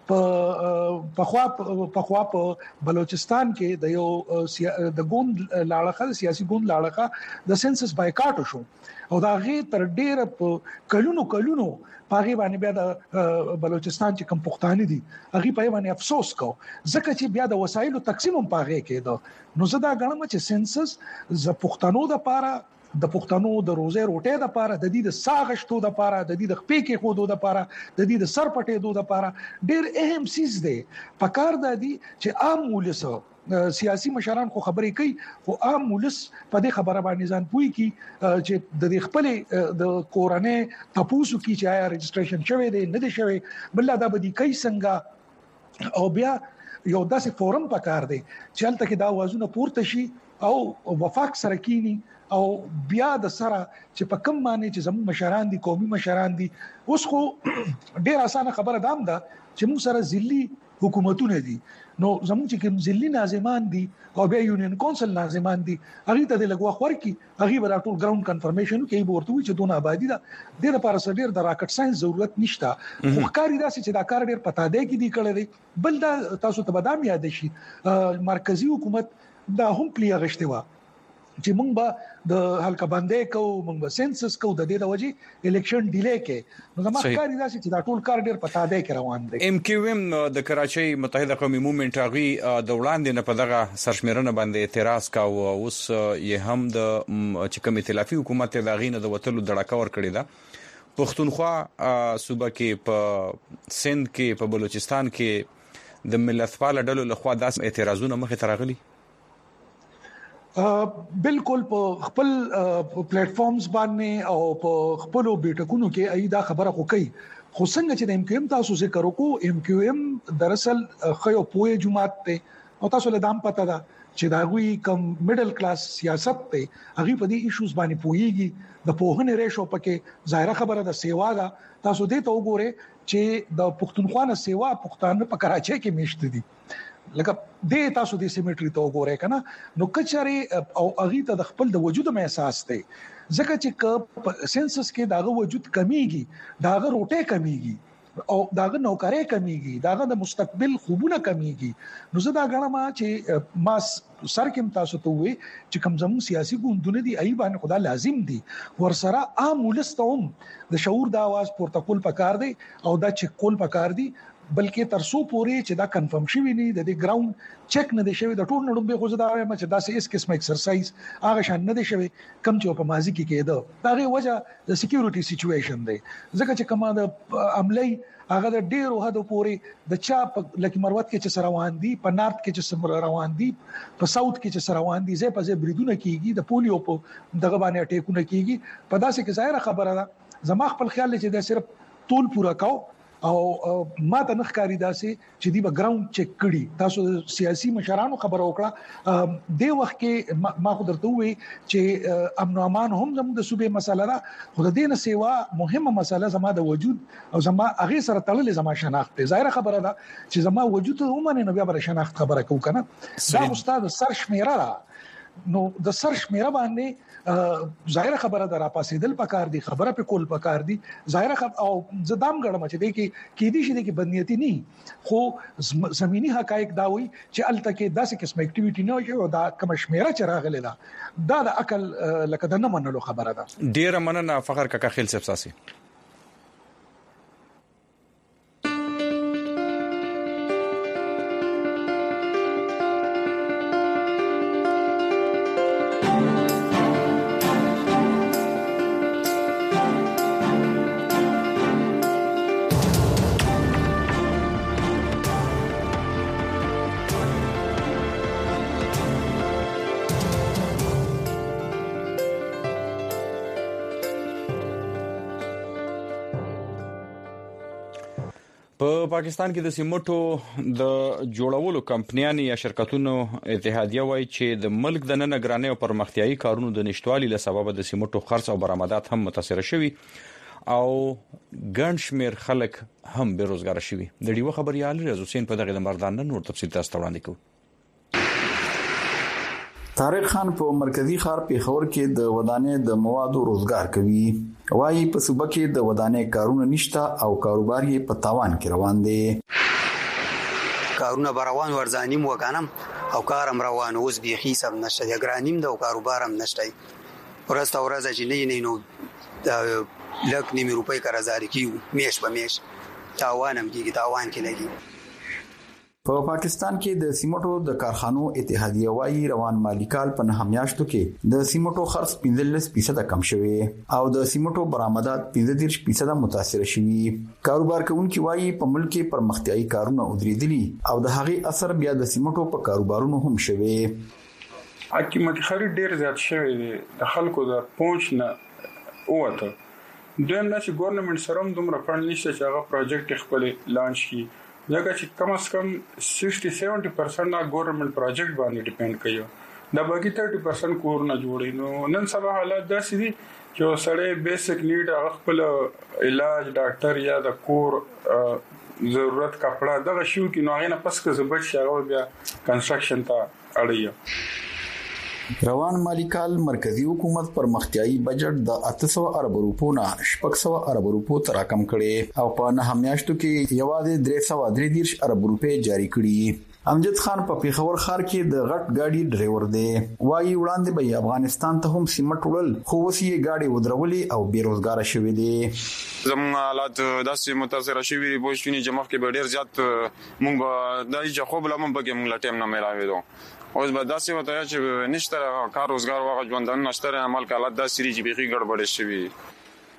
کې په خوا په بلوچستان کې د یو د ګوند لاړه سیاسي ګوند لاړه د سنسس بایکاټ شو او دا غي تر ډیره کلونو پاغي باندې بیا د بلوچستان چې کوم پښتانه دي هغه په باندې افسوس کو ځکه چې بیا د وسایلو تقسیم هم پاغي کېده نو زه دا غواړم چې سنسس ز پښتنو د پاره د پښتنو د روزه روټه د پاره د دې د ساغشتو د پاره د دې د خپې کې خودو د پاره د دې د سر پټې دو د پاره ډیر اهم سیس دی پکار د دې چې عام ولسو سیاسي مشران خو خبرې کوي خو عام ولس په دې خبره باندې ځان پوي کی چې د خپل د کورنۍ تاسو کی چې آیا رجسټریشن شوی دی نه دی شوی بل دا بدی کوي څنګه او بیا یو داسې فورم پکار دی چې هلته کې دا وازونه پورته شي او وفاق سره کینی او بیا د سره چې په کوم معنی چې زموږ مشران دي قومي مشران دي اوس خو ډیر اسانه خبره دام ده چې موږ سره ځلي حکومتونه دي نو زموږ چې کوم ځلي ناظمان دي او بیا یونین کونسل ناظمان دي هغه ته د لګوا خور کی هغه به ټول ګراوند کنفرمیشن کوي ورته چې دونه آبادی ده د لپاره سړي د راکټ ساينس ضرورت نشته خو کاری دا چې دا کار ډیر پتا دی کې دی کړی بل دا تاسو ته بدام یاد شي مرکزی حکومت دا هم پلی غشته و چې مونږ به د حلقه باندې کو مونږ به سنسس کو د دې د وجې الیکشن ډیلی کې نو زموږ کاری دا چې دا ټول کار ډیر پتا دی کې روان دی.
ام کیو ام د کراچۍ متحده قومي موومېنټ هغه د وړاندې نه په دغه سرشمیرنه باندې اعتراض کاوه اوس یې هم د چې کوم ائتلافي حکومت د غینه د وټلو دړکا ور کړی دا پښتونخوا صوبه کې په سند کې په بلوچستان کې د ملتپال ډلو لخوا داس اعتراضونه مخه ترغلي
بالکل په خپل پلیټ فارمز باندې او په خپل بیٹکونو کې ای دا خبره خو کوي خو څنګه چې د ام کیو ام تاسو ذکر وکړو ام کیو ام دراصل خو پوهه جماعت ته او تاسو له دام پته ده چې دا غوي کم میډل کلاس سیاست ته هغه په دې ایشوز باندې پويږي د پوهنې ریشو پکې ظاهره خبره د سیوا دا تاسو دې ته وګوره چې د پښتونخوا نه سیوا پښتانه په کراچۍ کې میشت دي لکه د تاسو د سیمیټری ته وګورئ کنه نو کچاري او اغه ته د خپل د وجود مې احساس دی ځکه چې سنسس کې داغه وجود کمیږي داغه روټه کمیږي او داغه نوکرې کمیږي داغه د مستقبل خوبونه کمیږي نو زه دا غواړم چې ما سر کې تاسو ته وي چې کوم زمو سیاسي ګوندونه دي ای باندې خدا لازم دي ورسره عام ولستوم د شعور د आवाज پورته کول پکار دي او دا چې کول پکار دي بلکې ترسو پوري چې دا کنفرم شوی نه د ګراوند چک نه دی شوی د ټول نړۍ به خو زدا وایم چې دا سه اس قسمه ایکسرسایز هغه شان نه دی شوی کم چې په ماضي کې کېده دا غي وجه د سکیورټي سچويشن دی ځکه چې کومه د عملی هغه د ډیرو حد پوري د چا لکه مروت کې چې روان دي په نارت کې چې روان دي په ساوث کې چې روان دي زه په زه بریدونه کیږي د پولیو په دغه باندې اٹیکونه کیږي په داسې کې ظاهره خبره ده زما خپل خیال چې دا صرف ټول پورا کاو او ما ته نخکاری داسې چې دی به ګراوند چک کړي تاسو سیاسي مشرانو خبرو وکړه د وخت کې ما خو درته وی چې امن او امان هم زموږ د صوبې مسله ده خو د دې نه سیوا مهمه مسله زما د وجود او زما هغه سره تړلې زما شناخت ظاهره خبره ده چې زما وجود هم نه بیا بر شناخت خبره کو کنه دا استاد سر شمیره نو د سر شمیره باندې ظاهره خبره درا پاسېدل پکار دي خبره په کول پکار دي ظاهره او زدام غړم چې دې کې دې شي کې بدنيتي نه خو زميني حقایق دا وي چې الته کې داسې قسم اکټیویټي نه وي او دا کوم شمیره چې راغله دا د عقل لکه د نه منلو خبره ده
ډیر مننه فخر کاکا خیل صاحب ساسي په پاکستان کې د سیمټو د جوړولو کمپنیانو یا شرکتونو اتحادیه وایي چې د ملک د ننګرانۍ او پرمختیايي کارونو د نشټوالي له سبب د سیمټو خرڅ او برآمدات هم متاثر شوي او ګڼ شمیر خلک هم بیروزګار شوي د ډیو خبريال رضا حسین په دغه مردان نور تفصیل تاسو ته وړاندې کوم
طارق خان په مرکزی ښار پیښور کې د ودانې د موادو روزګار کوي وايي په صوبه کې د ودانې کارونه نشته او کاروبار یې په تاوان کې روان دي
کارونه روان ورځانیم وکانم او کارم روان اوس به حساب نشته د ګرانیم د کاروبارم نشته ورسته ورځ چې نه نو لک نیمه روپۍ قرضداري کیو میش په میش تاوانم کیږي تاوان کې لګي
په پاکستان کې د سیمټو د کارخانو اتحادیه وايي روان مالی کال په نه میاشتو کې د سیمټو خرڅ 15% کم شوی او د سیمټو برآمدات 15% متاثر شوي کاروبار کوونکي وايي په ملک کې پرمختیايي کارونه ودرېدلي او د هغې اثر بیا د سیمټو په کاروبارونو هم شوی
حکومت خرید ډیر زیات شوی دی د خلکو د پونچ نه اوته دویم دا چې ګورنمنت سره هم دومره فند نشته چې هغه پروجیکټ خپل لانچ کړي ځکه چې کم از کم 60-70% نا ګورنمنت پروجیکټ باندې ډیپند کوي دا باقي 30% کور نه جوړي نو نن سبا حالات داسې دي چې سړی بیسیک نیډ هغه خپل علاج ډاکټر یا د کور ضرورت کپڑا دغه شو کې نو هغه نه پس که زبر شاو بیا کنستراکشن ته اړیا
روان مالی کال مرکزی حکومت پرمختیايي بجټ د 800 ارب روپو نه 600 ارب روپو تر کم کړي او په نه میاشتو کې یوازې 333 ارب روپے جاری کړي امجد خان په پیښور ښار کې د غټ گاډي ډرایور دی وايي وړاندې به افغانستان ته هم سیمټ وړل خو وسیه گاډي ودرولې او بیروزګار شوي دي
زموږ حالات داسې متاثر شوي دي پوښتنې چې مخکې به ډیر زیات مونږ د دې خو بل مونږ به موږ ټیم نه ملاوي دو اوس به داسې وته چې نشته کار روزګار واغ ژوندان نشته عمل کالات داسې چې بيخي ګډوډ شي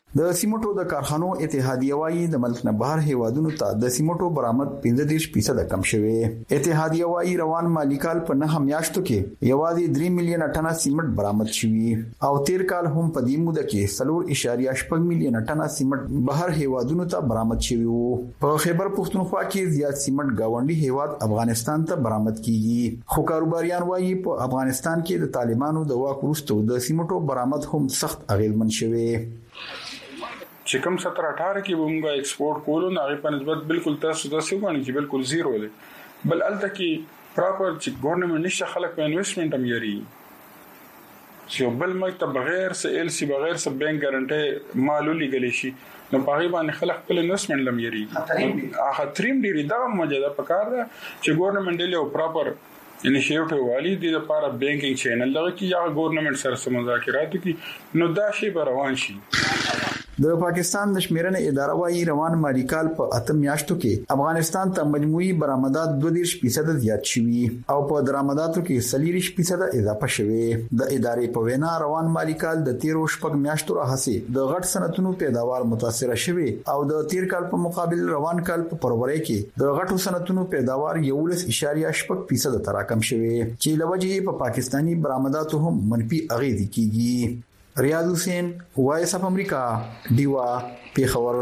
د سیمټو د کارخانو اتحادیه وايي د ملک نه بهر هیوادونو ته د سیمټو برآمد 15% کم شوی. اتحادیه وايي روان مالی کال په 9 میاشتو کې یوازې 3 میلیون ټنه سیمټ برآمد شوی او تیر کال هم په دې موده کې 4.8 میلیون ټنه سیمټ بهر هیوادونو ته برآمد شوی وو. په خیبر پختونخوا کې زیات سیمټ گاونډي هیواد افغانستان ته برآمد کیږي. خو کاروباریان وايي په افغانستان کې د طالبانو د واک وروسته د سیمټو برآمد هم سخت اغیزمن شوی.
چې کوم 17-18 کې موږ ایکسپورټ کولو نه غي په نسبت بالکل تاسو د سیمانی چې بالکل زیرو دی بل الته کې پراپر چې ګورنمنت نشه خلک په انویسټمنټ هم یری چې بل مکتب بغیر س ال سی بغیر س بانک ګارانټي مالو لګلی شي نو پاره باندې خلک خپل انویسټمنټ لم یری خطریم ډیری دا مجاده پکار ده چې ګورنمنت له پراپر انیشیټیو والی د لپاره بانکینګ چینل لږ کې یا ګورنمنت سره مذاکرات کی نو دا شی روان شي.
د پاکستان د شمیرنې اداره وايي روان مالی کال په 8 میاشتو کې افغانستان ته مجموعي برآمدات 2% زیات شوي او په درآمداتو کې 40% اضافه شوي. د ادارې په وینا روان مالی کال د 13 میاشتو راهسي د غټ صنعتونو پیداوار متاثر شوي او د تیر کال په مقابل روان کال په فروری کې د غټو صنعتونو پیداوار 11.8% تر کم شوي چې لوجه په پاکستانی برآمداتو هم منفي اغیز کیږي. ریاض حسین وایس اف امریکا دیوا پیښور.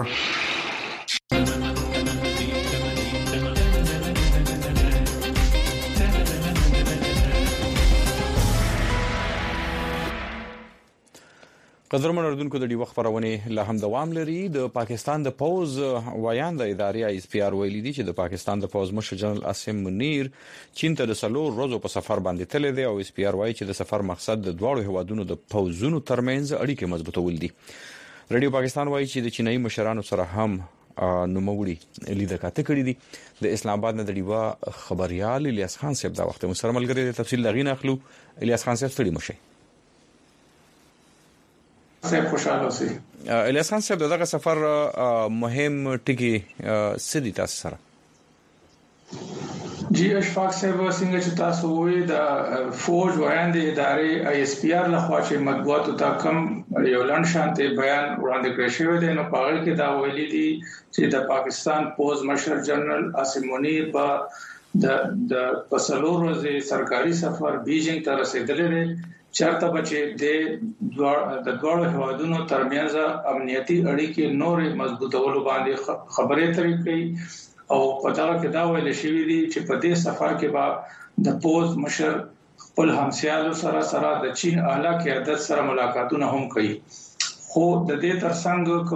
قدرمن اردوونکو د ډیوه خبرونه له هم دوام لري. د پاکستان د پوز وایان د ادارې اس پی آر ویلي دي چې د پاکستان د پوز مشر جنرال عاصم منیر چین ته د سلور ورځو په سفر باندې تللی دی او اس پی آر وایي چې د سفر مقصد د دوه هوادونو د پوزونو ترمنځ اړیکې مضبوطول دي. رادیو پاکستان وایي چې د چینایي مشرانو سره هم نوموړي لیدکاته کړې دي. د اسلام آباد نه د ډیوه خبريال الیاس خان صاحب دا وخت مسر ملګری د تفصیل لغین اخلو. الیاس خان صاحب ستړي مشه.
صاحب خوشاله اوسئ.
الیاس خان صاحب دغه سفر مهم ټکی سدي تاسو سره.
جی اشفاق صاحب څنګه چې تاسو وایي د فوج وایاند ادارې آی اس پی آر لخوا چې مطبوعاتو ته کم یو لاند شانته بیان وړاندې کړی شوی دی نو په هغه کې دا ویلي دي چې د پاکستان پوز مشر جنرال عاصم منیر په د پسلور ورځې سرکاري سفر بیجینګ ته رسیدلی دی. چرته بچي د دوه هوادونو ترمنځ امنیتي اړیکې نورې مضبوطولو باندې خبرې اترې کوي او په دا کې دا ویل شوی دی چې په دې سفر کې به د پوز مشر خپل همسایلو سره د چین اعلی قیادت سره ملاقاتونه هم کوي. خو د دې ترڅنګ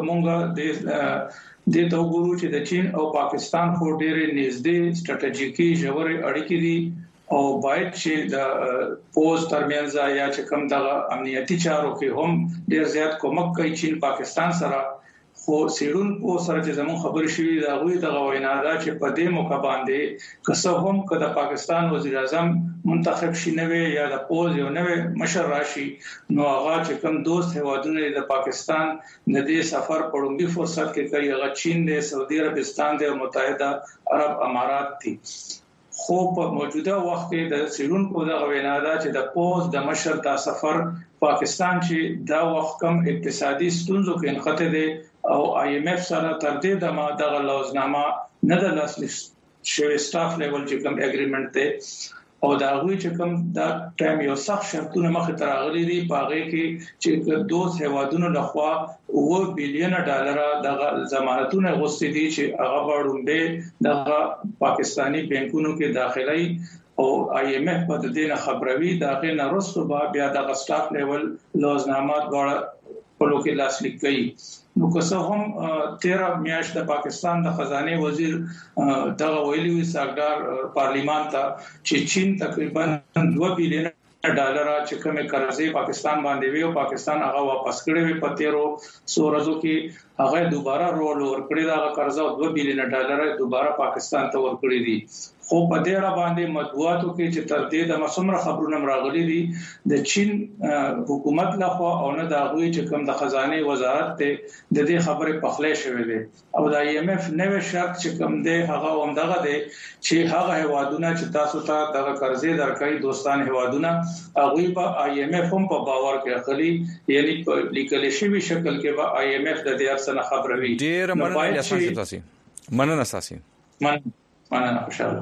کومه د توګورو چې د چین او پاکستان خو ډېرې نږدې ستراتیژیکي ژورې اړیکې دي او باید چې د پوز ترمنځ یا چې کوم د امنیتي چارو کې هم ډیر زیات کومک کوي چین پاکستان سره. خو سیرون په سره چې زموږ خبرې شوې دا غوي د غوینا دا چې په دې موقع باندې کسه هم کله پاکستان وزیر اعظم منتخب شي نوې یا د پوز یو نوې مشر راشي نو هغه چې کوم دوست هوادونه د پاکستان د دې سفر په لومړي فرصت کې کوي هغه چین دی، سعودي عربستان دی او متحده عرب امارات دي. خو په موجوده وخت کې د سیرون په دغه وینا دا چې د پوز د مشر دا سفر پاکستان چې دا وخت کم اقتصادي ستونزو کې انخته دي او آی ایم ایف سره تر دې د ما دغه لوزنامه نه د لاسلیک شوی سټاف لیول چې کوم اګریمنت دی او دا غوي چې کوم دا ټایم یو سخت شرطونه مخ ته راغلي دي پاغه کې چې دوه هوادونو لخوا $1 بلین د ضمانتونه غوښتي دي چې هغه باندې د پاکستانی بانکونو کې داخلي او آی ایم ایف په دې خبروي داغه نه رسو بیا د سټاف لیول لوزنامه غواړي په لوکي لاسلیک کوي. نو که څه هم 13 میاشت د پاکستان د خزانه وزیر دغه ویلي وی ساګدار پارلیمان ته چې چین تقریبا $2 بلین چې کومه قرضې پاکستان باندې وی او پاکستان هغه واپس کړي وي په 1300 ورځو کې هغه دوباره رول ورکړي دا قرضه $2 بلین دوباره پاکستان ته ورکړي دي. خو په دې اړه باندې مطبوعاتو کې چې تر دې د مسمره خبرونه راغلي دي د چین حکومت لخوا او نه د غوي چې کوم د خزانه وزارت ته د دې خبره پخلې شوې ده او د IMF نوې شرط چې کوم ده هغه همدغه ده چې هغه هوادونه چې تاسو ته د قرضې درکړي دوستان هوادونه هغه په IMF هم په باور کې خلی یعنی په لیکل شوی شکل کې به IMF د دې ارسنه خبروي
ډیر مننه اساسي
مننه خوشاله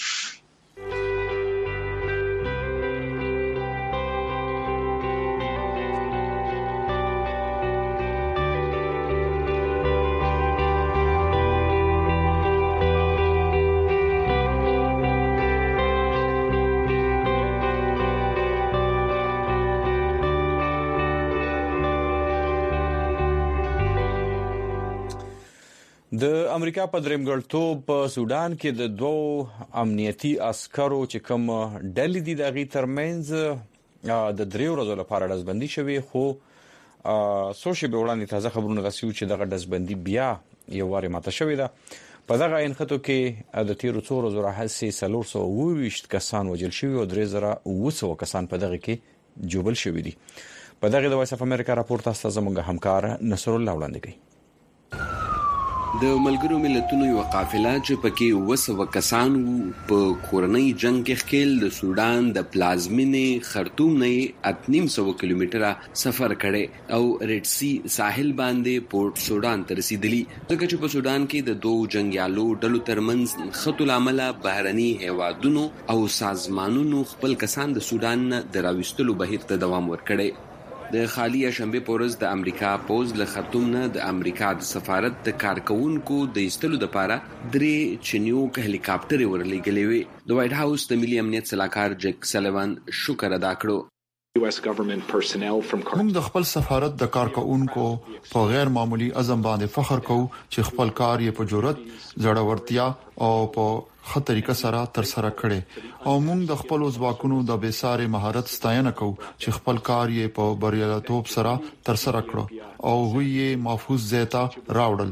د امریکا په درېمګړتوب په سودان کې د دوو امنیتي عسکرو چې کوم ډلې دي د غي ترمنځ د دریو ورځې لپاره دزبندي شوی خو سوشي به وړاندې تازه خبرونه غسیو چې دغه دزبندي بیا یو واره ماته شوی ده په دغه انخته کې د تیرو څو ورځې راهسي 320 کسان وژل شوی او 3900 کسان په دغه کې جوبل شوی دي په دغه د وایس اف امریکا راپور تاسو زموږ همکار نصر الله وړاندې کوي
د ملګرو ملتونو یو قافله چې پکې وسو کسان په کورنۍ جنگ کې خېل د سودان د پلازمینې خرطوم نه 800 کیلومتره سفر کړي او ریډ سی ساحل باندې پورت سودان ته رسیدلی ځکه چې په سودان کې د دوه جنگیالو ډلو ترمنځ خط العمل بهرني هوادونو او سازمانونو خپل کسان د سودان د راوستلو بهیر ته دوام ورکړي د خالیه شنبه پورز د امریکا پوز له خرطوم نه د امریکا د سفارت د کارکونکو د ایستلو لپاره درې چنیو هلیکاپټر ورلېږلې وي د وایټ هاوس د ملي امنیت صلاحکار جک سلیوان شکر ادا کړو
موږ د خپل سفارت د کارکونکو په غیر معمولی عزم باندې فخر کوو چې خپل کار یې په جرأت زړورتیا او په ښه طریقه سره تر سره کړي او موږ د خپل ځواکونو د بیساري مهارت ستاینه کوو چې خپل کار یې په بریالیتوب سره تر سره کړو او هغوی محفوظ ځای ته راوړل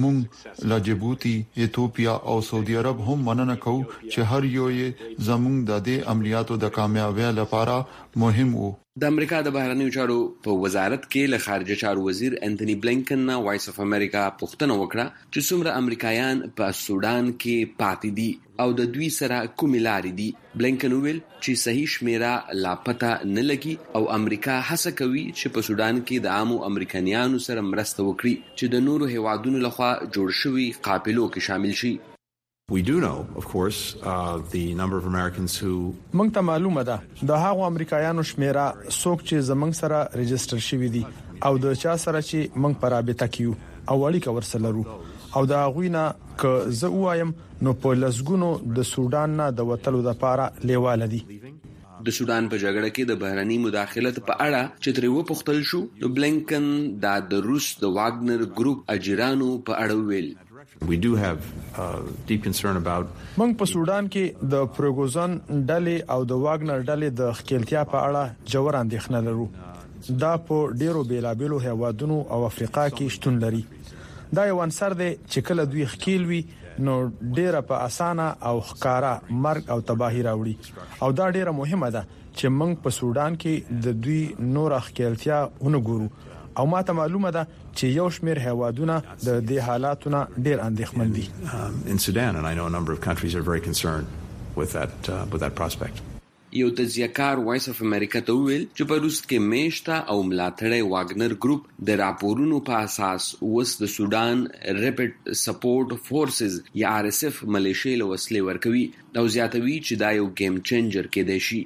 موږ له جبوتي ایتوپیا او سعودي عرب هم مننه کوو چې هر یو یې زموږ د دې عملیاتو د کامیابی لپاره مهم وو
د امریکا د بهرنیو چارو په وزارت کې له خارجه چارو وزیر انټونی بلینکن نه وایس اف امریکا پوښتنه وکړه چې څومره امریکایان په سودان کې پاتې دي او د دوی سره کومې لارې دي بلینکن ویل چې صحیح شمیره لا پته نه لګي او امریکا هڅه کوي چې په سودان کې د عامو امریکایانو سره مرسته وکړي چې د نورو هیوادونو لخوا جوړ شوی قافلو کې شامل شي
We do know, of course, the number of Americans who
موږ ته معلومه ده د هغو امریکایانو شمیره څوک چې زمنګ سره ريجستره شوی دي او د چا سره چې موږ په رابطه کیو او اړیکه ورسره لرو او دا غوینه ک زه وایم نو په لسګونو د سودان نه د وټلو لپاره لیواله دي
د سودان په جګړه کې د بهرني مداخلت په اړه چې ترې وپوښتل شو نو بلینکن د روس د واګنر ګروپ اجرانو په اړه ویل
We do have deep concern about
موږ په سودان کې د پروګوزن ډلې او د واګنر ډلې د خپلتیا په اړه جوړ اندېښنه لرو دا په ډیرو بیلابیلو هیوادونو او افریقا کې شتون لري دا یو عنصر دی چې کله دوی خکیل وي نو ډیره په اسانه او ښکارا مرګ او تباہي راوړي او دا ډیره مهمه ده چې موږ په سودان کې د دوی نور خپلتیا ونګورو او ماته معلومه ده چې یو شمېر هیوادونه د دې حالاتونه ډېر اندېښمن دي
in Sudan and I know a number of countries are very concerned with that prospect.
یو تجزیه‌کار وایس اف امریکا ته ویل چې په روس کې میشته او ملاتړی واګنر ګروپ د راپورونو په اساس اوس د سودان ریپټ سپورټ فورسز یا RSF ملیشیا له وسلې ورکوي او زیاتوي چې دا یو گیم چینجر کېدای شي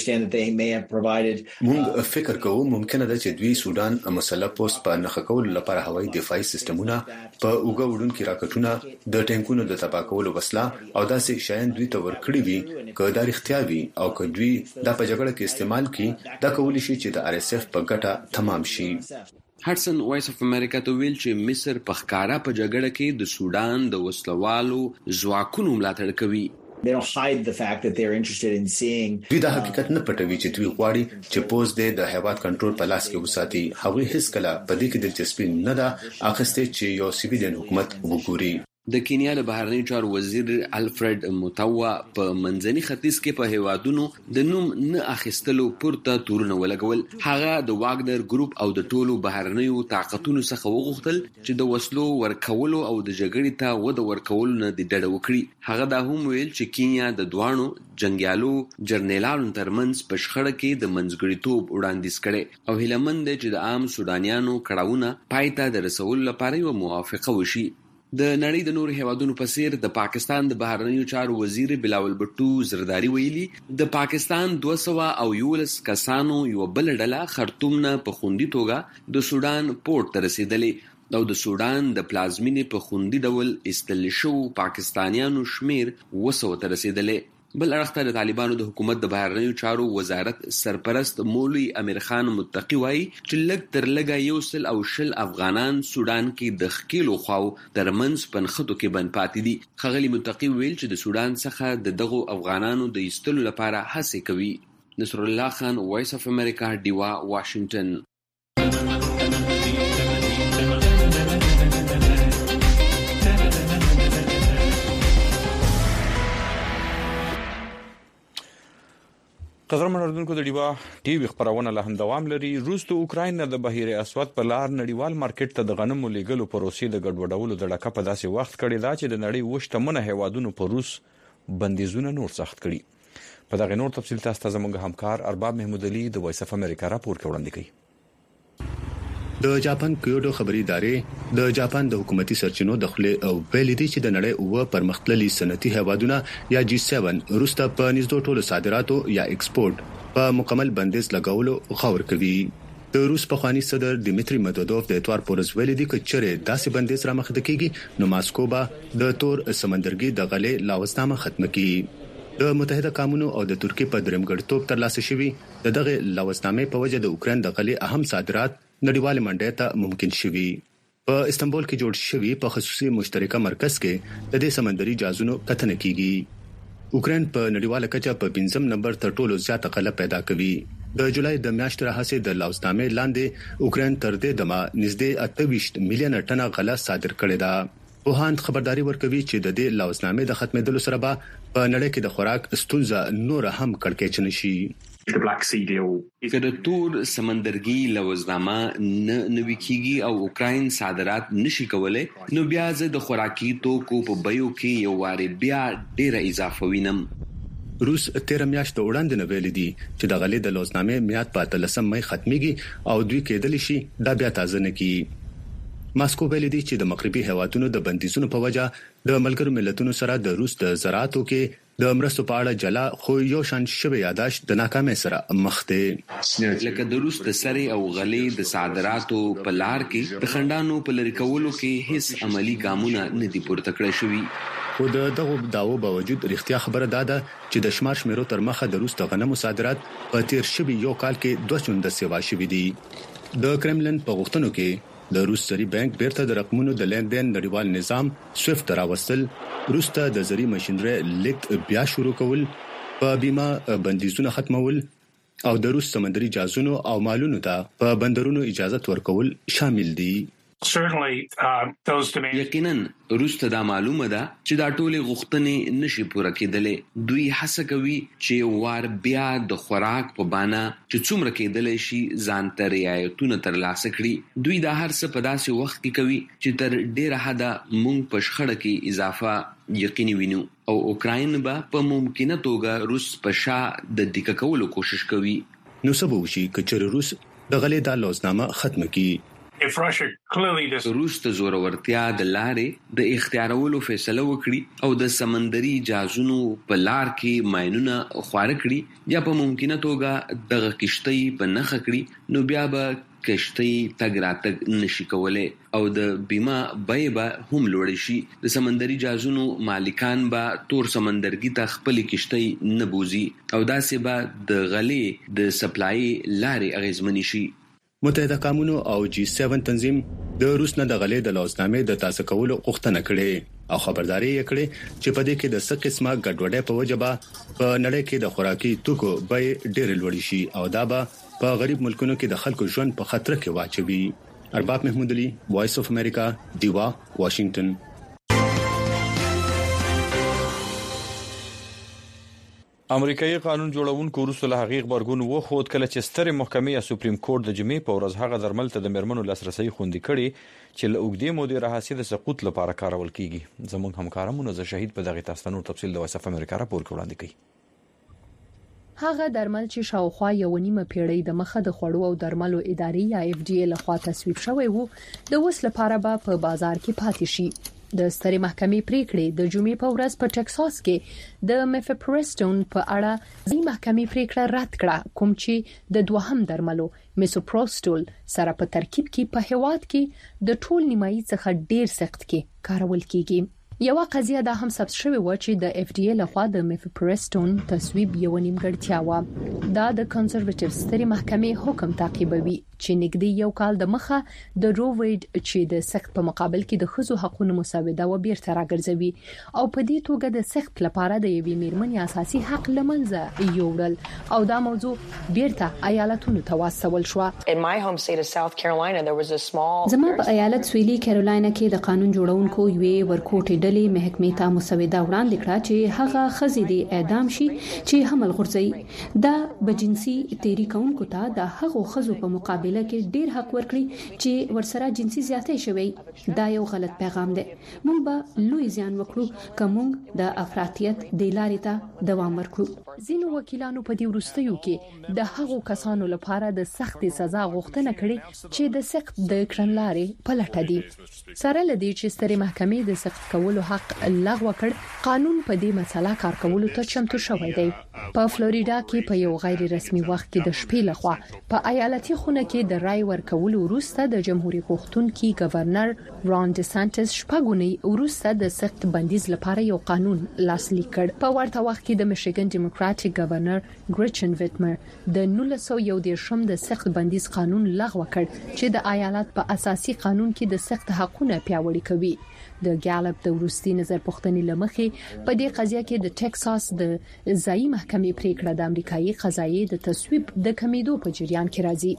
موږ فکر کوو ممکنه ده چې دوی سودان مسلح پوسټ په نخښه کولو لپاره هوایي دفاعي سیستمونه په اوګه وډونکو راکټونه د ټانکونو د تباہ کولو وسله او داسې شیان دوی ته ورکړي وي که دا رښتیا وي او که دوی دا په جګړه کې استعمال کړي دا کولی شي چې د RSF په ګټه تمام شي
هډسن وایس اف امریکا ته ویل چې مصر په ښکارا په جګړه کې د سودان د وسلوالو ځواکونو ملاتړ کوي
دوی دا حقیقت نه پټوي چې دوی غواړي چې پوز د هیواد کنټرول په لاس کې وساتي هغوی هیڅ کله په دې کې دلچسپي نه ده اخیسته چې یو سیویلین حکومت وګوري
د کینیا د بهرنی چارو وزیر الفرد موتاوا په منځني ختیځ کې په هیوادونو د نوم نه اخیستلو پورته تورونه ولګول. هغه د واګنر ګروپ او د ټولو بهرنیو طاقتونو څخه وغوښتل چې د وسلو ورکولو او د جګړې ته وده ورکولو نه د ډډه وکړي. هغه دا هم ویل چې کینیا د دوانو جنگیالو جرنیلانو ترمنځ په شخړه کې د منځګړیتوب وړاندیز کړي او هیلمند چې د عام سودانیانو کړهونه پایته د رسولو لپاره یو موافقه وشي. د نړۍ د نور هیوادونو په څیر د پاکستان د بهرنیو چارو وزیر بلاول بټو زرداری ویلي د پاکستان 211 کسانو یو بل ډله خرطوم نه په خوندي توګه د سودان پورت ته رسیدلې او د سودان د پلازمینې په خوندي ډول استل شو پاکستانیانو شمیر 200 ته رسیدلې. بل اړخته د طالبانو د حکومت د بهرنیو چارو وزارت سرپرست مولوی امیر خان متقی وایي چې لږ تر لږه 120 افغانان سودان کې د خکیلو خواو ترمنځ پنخته کې بند پاتې دي. خغلی متقی ویل چې د سودان څخه د دغو افغانانو د ایستلو لپاره هڅه کوي. نصر الله خان، وایس اف امریکا، دیوا، واشنگټن.
قدرمن اردوونکو د ډیوا ټي وي خبرونه له هم دوام لري. روس د اوکراین د بهیر اسود په لار نړیوال مارکیټ ته د غنمو لیږلو پروسې د ګډوډولو د ډکه په داسې وخت کړي دا چې د نړۍ وشتمنه هیوادونو په روس بندیزونه نور سخت کړي. په دغه نور تفصیل تاسو ته زموږ همکار ارباب محمود علي د وایس اف امریکا راپور وړاندې کوي.
د جاپان کیوډو خبري ادارې د جاپان د حکومتي سرچینو دخل او ویل دي چې د نړۍ او پرمختللي صنعتي هیوادونه یا G7 روسته په نږدې ټولو صادراتو یا ایکسپورت په مکمل بندیز لګولو خبر کوي. د روس پخوانی صدر دیمیتری مدودوف د اتوار پورز ویل دي چې چیرې داسې بندیز را مخ کېږي نو ماسکو به د تور سمندرګي د غلې لاوزنامه ختم کړي. د متحده قومونو او د ترکیه په درمګړتوب ترلاسه شوی دغه لاوزنامه په وجه د اوکرين د غلې اهم صادرات نړیوال منډه ته ممکن شوي. په استنبول کې جوړ شوی په خصوصي مشترکه مرکز کې د دې سمندري جازونو کتنه کیږي. اوکرين په نړیواله کچه په 5م نمبر تر ټولو زیاته غله پیدا کوي. د جولای د میاشتې راهیسې د لاوزنامه لاندې اوکرين تر دې دمه نږدې 28 میلیون ټنه غله صادر کړې ده. وهاند خبرداري ورکوي چې د دې لاوزنامه د ختمېدلو سره به په نړۍ کې د خوراک ستونزه نور هم کړکېچن شي.
که د تور سمندرګي لوزنامه نه نوي کیږي او اوکرين صادرات نشي کولای نو بیا زه د خوراکي توکو په بیو کې یو واره بیا ډیره اضافه وینم.
روس 13 میاشتې وړاندې نه ویل دي چې د غلې د لوزنامه میعاد په 13 مې ختميږي او دوی کېدل شي دا بیا تازه نه کی. ماسکو ویل دي چې د مغربي هیوادونو د بندیزونو په وجه د ملګرو ملتونو سره د روس د زراعتو کې د مرستو په اړه جلا خو یو شان شوی یاداش د ناکامۍ سره مخ ده.
لکه د روس د سری او غلې د صادراتو په لار کې د خندانو په لری کولو کې هیڅ عملی ګامونه نه دي پورته کړی شوی.
خو دغه داو باوجود اړتیا خبره ده چې د شمار شمیرو تر مخه د روس د غنمو صادرات په تیر شوی یو کال کې 2 سیوا شوی دي. د کرملن په غوښتنو کې د روس سری بانک بیرته د رقمونو د لیندین نړیوال نظام سویفت راوستل، روس ته د زری ماشينري لیکت بیا شروع کول، په بیمه بندیزونه ختمول او د روس سمندري جازونو او مالونو ته په بندرونو اجازه ورکول شامل دي.
یقینا روس ته دا معلومه ده چې دا ټولې غوښتنې نشي پوره کېدلې. دوی هڅه کوي چې وار بیا د خوراک په بانه چې څومره کېدلې شي ځان ته رعایتونه ترلاسه کړي. دوی دا هر څه په داسې وخت کې کوي چې تر ډیره حده موږ په شخړه کې اضافه یقیني وینو او اوکراین به په ممکنه توګه روس په شا د دیکه کولو کوشش کوي.
نو سبا وشي چې روس د غلې د لوزنامه ختم کړي.
روس ته زورورتیا د لارې د اختیارولو فیصله وکړي او د سمندري جازونو په لار کې ماينونه خوار کړي یا په ممکنه توګه دغه کشتۍ په نخ کړي نو بیا به کشتۍ تګ راتګ نشي کولای او د بیمه بیه به هم لوړ شي. د سمندري جازونو مالکان به تور سمندرګي ته خپل کشتۍ نه بوزي او داسې به د غلې د سپلای لارې اغیزمنې شي.
متحده قومونو او G7 تنظیم د روس نه د غلې د لوزنامې د تازه کولو غوښتنه کړې او خبرداري یې کړې چې په دې کې د څه قسمه ګډوډۍ په وجه په نړۍ کې د خوراکي توکو بیې ډېر لوړ شي او دا به په غریب ملکونو کې د خلکو ژوند په خطر کې واچوي. ارباب محمود علي، وایس اف امریکا، دیوا، واشنگټن.
امریکایي قانون جوړونکو وروسته له هغې غبرګون وښود کله چې سترې محکمې یا سپریم کورټ د جمعې په ورځ هغه درمل ته د میرمنو لاسرسي خوندي کړي چې له اوږدې مودې راهیسې د سقوط لپاره کارول کیږي. زموږ همکارانو زه شهید په دغه تاسو نور تفصیل د وایس اف امریکا راپور کې وړاندې کړي.
هغه درمل چې شاوخوا یو نیمه پیړۍ د مخه د خوړو او درملو ادارې یا FDA لخوا تصویب شوی وو د وس لپاره به په بازار کې پاتې شي. د سترې محکمې پریکړې د جمعې په ورځ په ټکساس کې د میفپریستون په اړه ځینې محکمې پریکړه رد کړه کوم چې د دوهم درملو میسوپروستول سره په ترکیب کې په هواد کې د ټول نیمایي څخه ډیر سخت کې کارول کیږي. یو قضیه دا هم ثبت شوی و چې د FDA لخوا د میفپریستون تصویب یو نیمګړتیا و. دا د کنزرواتیو سترې محکمې حکم تعقیبوي چې نږدې یو کال د مخه د رو ویډ چې د سخت په مقابل کې د ښځو حقوقو مساوده و بیرته راګرځوي او په دې توګه د سخت لپاره د یوې میرمنې اساسي حق لمنځه یوړل او دا موضوع بیرته ایالتونو ته واستول شو.
زما په ایالت سویلي کیرولاینا کې د قانون جوړونکو یوې ورکوټې ډلې محکمې ته مسوده وړاندې کړه چې هغه خزې د اعدام شي چې حمل غورځي. دا بجنسي تیری کونکو ته د هغو خزو په مقابل کې ډیر حق ورکړي چې ورسره جنسي زیاتې شوی. دا یو غلط پیغام دی. موږ به لوی زیان وکړو که موږ د افراطیت د لارې ته دوام ورکړو.
ځینو وکیلانو په دې وروستیو کې د هغو کسانو لپاره د سخت سزا غوښتنه کړې چې د سخت د کړنلارې په لټه دي. سره لدی چې سترې محکمې د سخت کولو حق لغوه کړ، قانون په دې مسله کار کولو ته چمتو شوی دی. په فلوریدا کې په یو غیر رسمي وخت کې د شپې لخوا په ایالتي خونه کې د رای ورکولو وروسته د جمهوریت غوښتونکي گورنر ران ډیسانټس شپږونی وروسته د سخت بندیز لپاره یو قانون لاسلیک کړ. په ورته وخت کې د میشیګن ډیموکراټیک گورنر ګریچن ویټمر د 1911 د سخت بندیز قانون لغوه کړ چې د ایالت په اساسي قانون کې د سخت حقوقو پیاوړي کوي. د ګالپ د وروستي نظر پوښتنې لمخې په دې قضیه کې د ټکساس د ځایي محکمې پریکړه د امریکایي قضایي د تصویب د کمیدو په جریان کې راځي.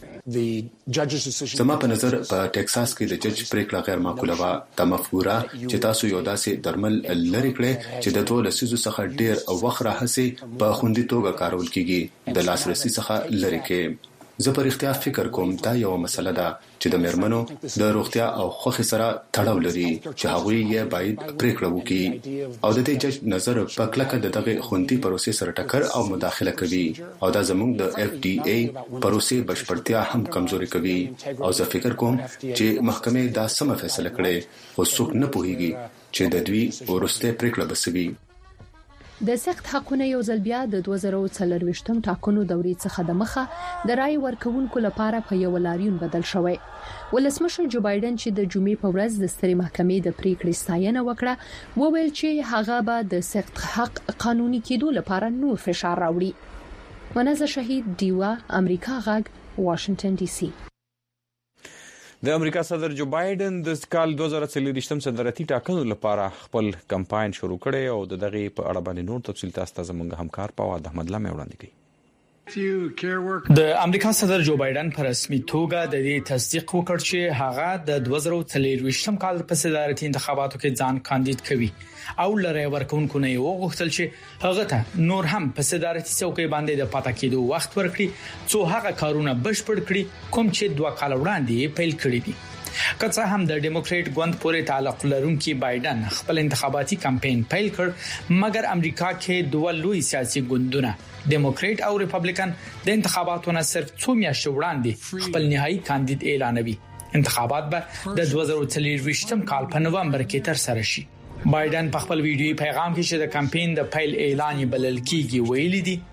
زما په نظر په ټکساس کې د جج پریکړه غیر معقوله و. د مفکوره چې تاسو یو داسې درمل لري کړئ چې د 2 لسیزو څخه ډیر وخت راهسي په خوندي توګه کارول کیږي د لاسرسي څخه لري کې. زه په اړتیا فکر کوم دا یو مسله ده چې د میرمنو د روغتیا او خوخي سره تړاو لري چې هغوی یې باید پریکړه وکړي او د دې جج نظر په کلکه دغه خوندي پروسې سره ټکر او مداخله کوي او دا زموږ د FDA پروسې بشپړتیا هم کمزوري کوي او زه فکر کوم چې محکمې دا سم فیصله کړي خو څوک نه پوهیږي چې د دوی ورسته پریکړه بسوي.
د سخت حقوقو یو ځل بیا د 2024 ټاکنو دورې څخه د مخه د رای ورکوونکو لپاره په یو لاریون بدل شوی. ولسمشر جو بایدن چې د جمعې په ورځ د سترې محکمې د پریکړې ستاینه وکړه وویل چې هغه به د سخت حق قانوني کېدو لپاره نور فشار راوړي. منازه شهید دیوا امریکا غږ واشنگټن ډي سي.
د امریکا صدر جو بایدن د کال 2024 صدارتي ټاکنو لپاره خپل کمپاین شروع کړي او دغه په اړه باندې نور تفصیل تاسو ته زموږ همکار پواد احمد الله وړاندې
کوي. د امریکا صدر جو بایدن په رسمي توګه د دې تصدیق وکړ چې هغه د 2024 کال په صدارتي انتخاباتو کې ځان کاندید کوي او لری ورکوونکو نه یو غوښتل چې هغه ته نور هم په صدارتي څوکۍ باندې د پاتې کېدو وخت ورکړي څو هغه کارونه بشپړ کړي کوم چې 2 کال وړاندې پیل کړی دي. که څه هم د ډیموکریټ ګوند پورې تعلق لرونکي بایدن خپل انتخاباتي کمپاین پیل کړ مګر امریکا کې دوه لوی سیاسي ګوندونه ډیموکریټ او ریپبلیکن د انتخاباتو نه صرف 2 میاشتې وړاندې خپل نهایی کاندید اعلانوي. انتخابات به د 2024 کال په نومبر کې تر سره شي. بایدن په خپل ویډیوي پیغام کې چې د کمپاین د پیل اعلان بلل کیږي ویلي دي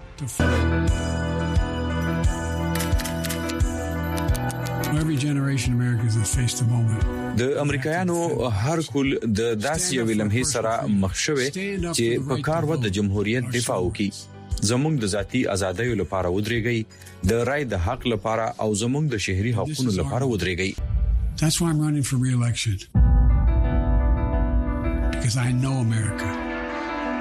Every generation Americans has faced a moment.
د امریکایانو هر کول د داسې یو لمحې سره مخ شوه چې په کار و د جمهوریت دفاع وکړي. زموږ د ذاتی ازادۍ لپاره ودرېږي، د رای د حق لپاره او زموږ د شهري حقوقو لپاره ودرېږي.
That's why I'm running for re-election. Because I know America.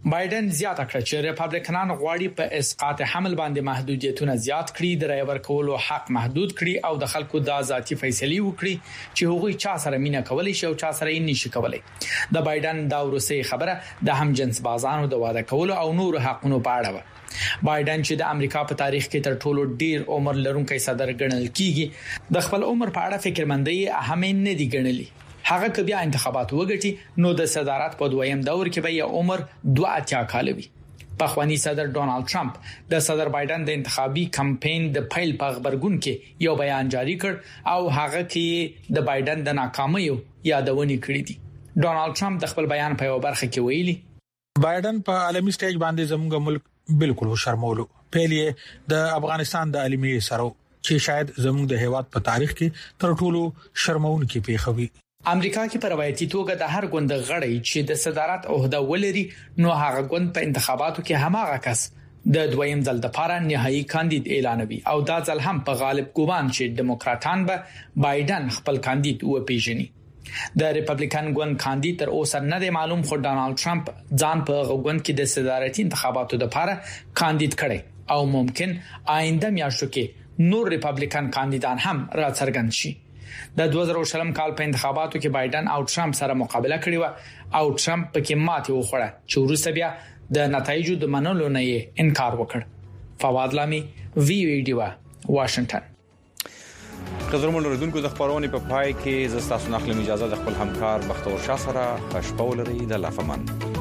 بایدن زیاته کړ چې ریپابلیکنان غواړي په اسقاط حمل باندې محدودیتونه زیات کړي، د رای ورکولو حق محدود کړي او د خلکو د ذاتي فیصلې وکړي چې هغوی چا سره مینا کولای شي او چا سره یې نشي کولای. د بایدن دا ورسې خبره د هم جنس بازانو د واده کولو او نور حقونو په اړه و. بایدن چې د امریکا په تاریخ کې تر ټولو ډیر عمر لرونکی صدر ګڼل کیږي، د خپل عمر په اړه فکرمندۍ اهم نه دي ګڼلي. هغه که بیا انتخابات وګټي نو د صدارت په دویم دور کې به یې عمر 82 کال وي. پخوانی صدر ډونالد ټرمپ د صدر بایدن د انتخابي کمپاین د پیل په خبرګون کې یو بیان جاری کړ او هغه کې د بایدن د ناکامیو یادونه کړې دي. ډونالد ټرمپ د خپل بیان په یو برخه کې ویلي
بایدن په عالمي سټیج باندې زموږ ملک بالکل شرمولو. پیلې د افغانستان د عالمي سرو چې شاید زموږ د هیواد په تاریخ کې تر ټولو شرمونکې پیښوي.
امریکا کې په روایتي توګه د هر ګوند غړی چې د صدارت عہده ولري نو هغه ګوند په انتخاباتو کې هماغه کس د دویم ځل لپاره نهایی کاندید اعلانوي او دا ځل هم په غالب ګومان چې دیموکراتان به بایدن خپل کاندید و پیژني. د ریپابلیکن ګوند کاندید تر اوسه نه دی معلوم، خو ډونالد ټرمپ ځان په ګوند کې د صدارتي انتخاباتو لپاره کاندید کړي او ممکن آینده میاشتو کې نور ریپابلیکن کاندیدان هم راڅرګند شي. د 2020 کال په انتخاباتو کې بایدن او ټرمپ سره مقابله کړې و او ټرمپ پکې ماتې وخوړه چې وروسته بیا د نتایجو د منلو نه یې انکار وکړ. فواد لامي وی وی ډی واشنگټن.
قدرمن اوریدونکو د خبرونې په پای کې زستا سنخلم اجازه د خپل همکار بختور شاه سره خوشبو لري د لافمن.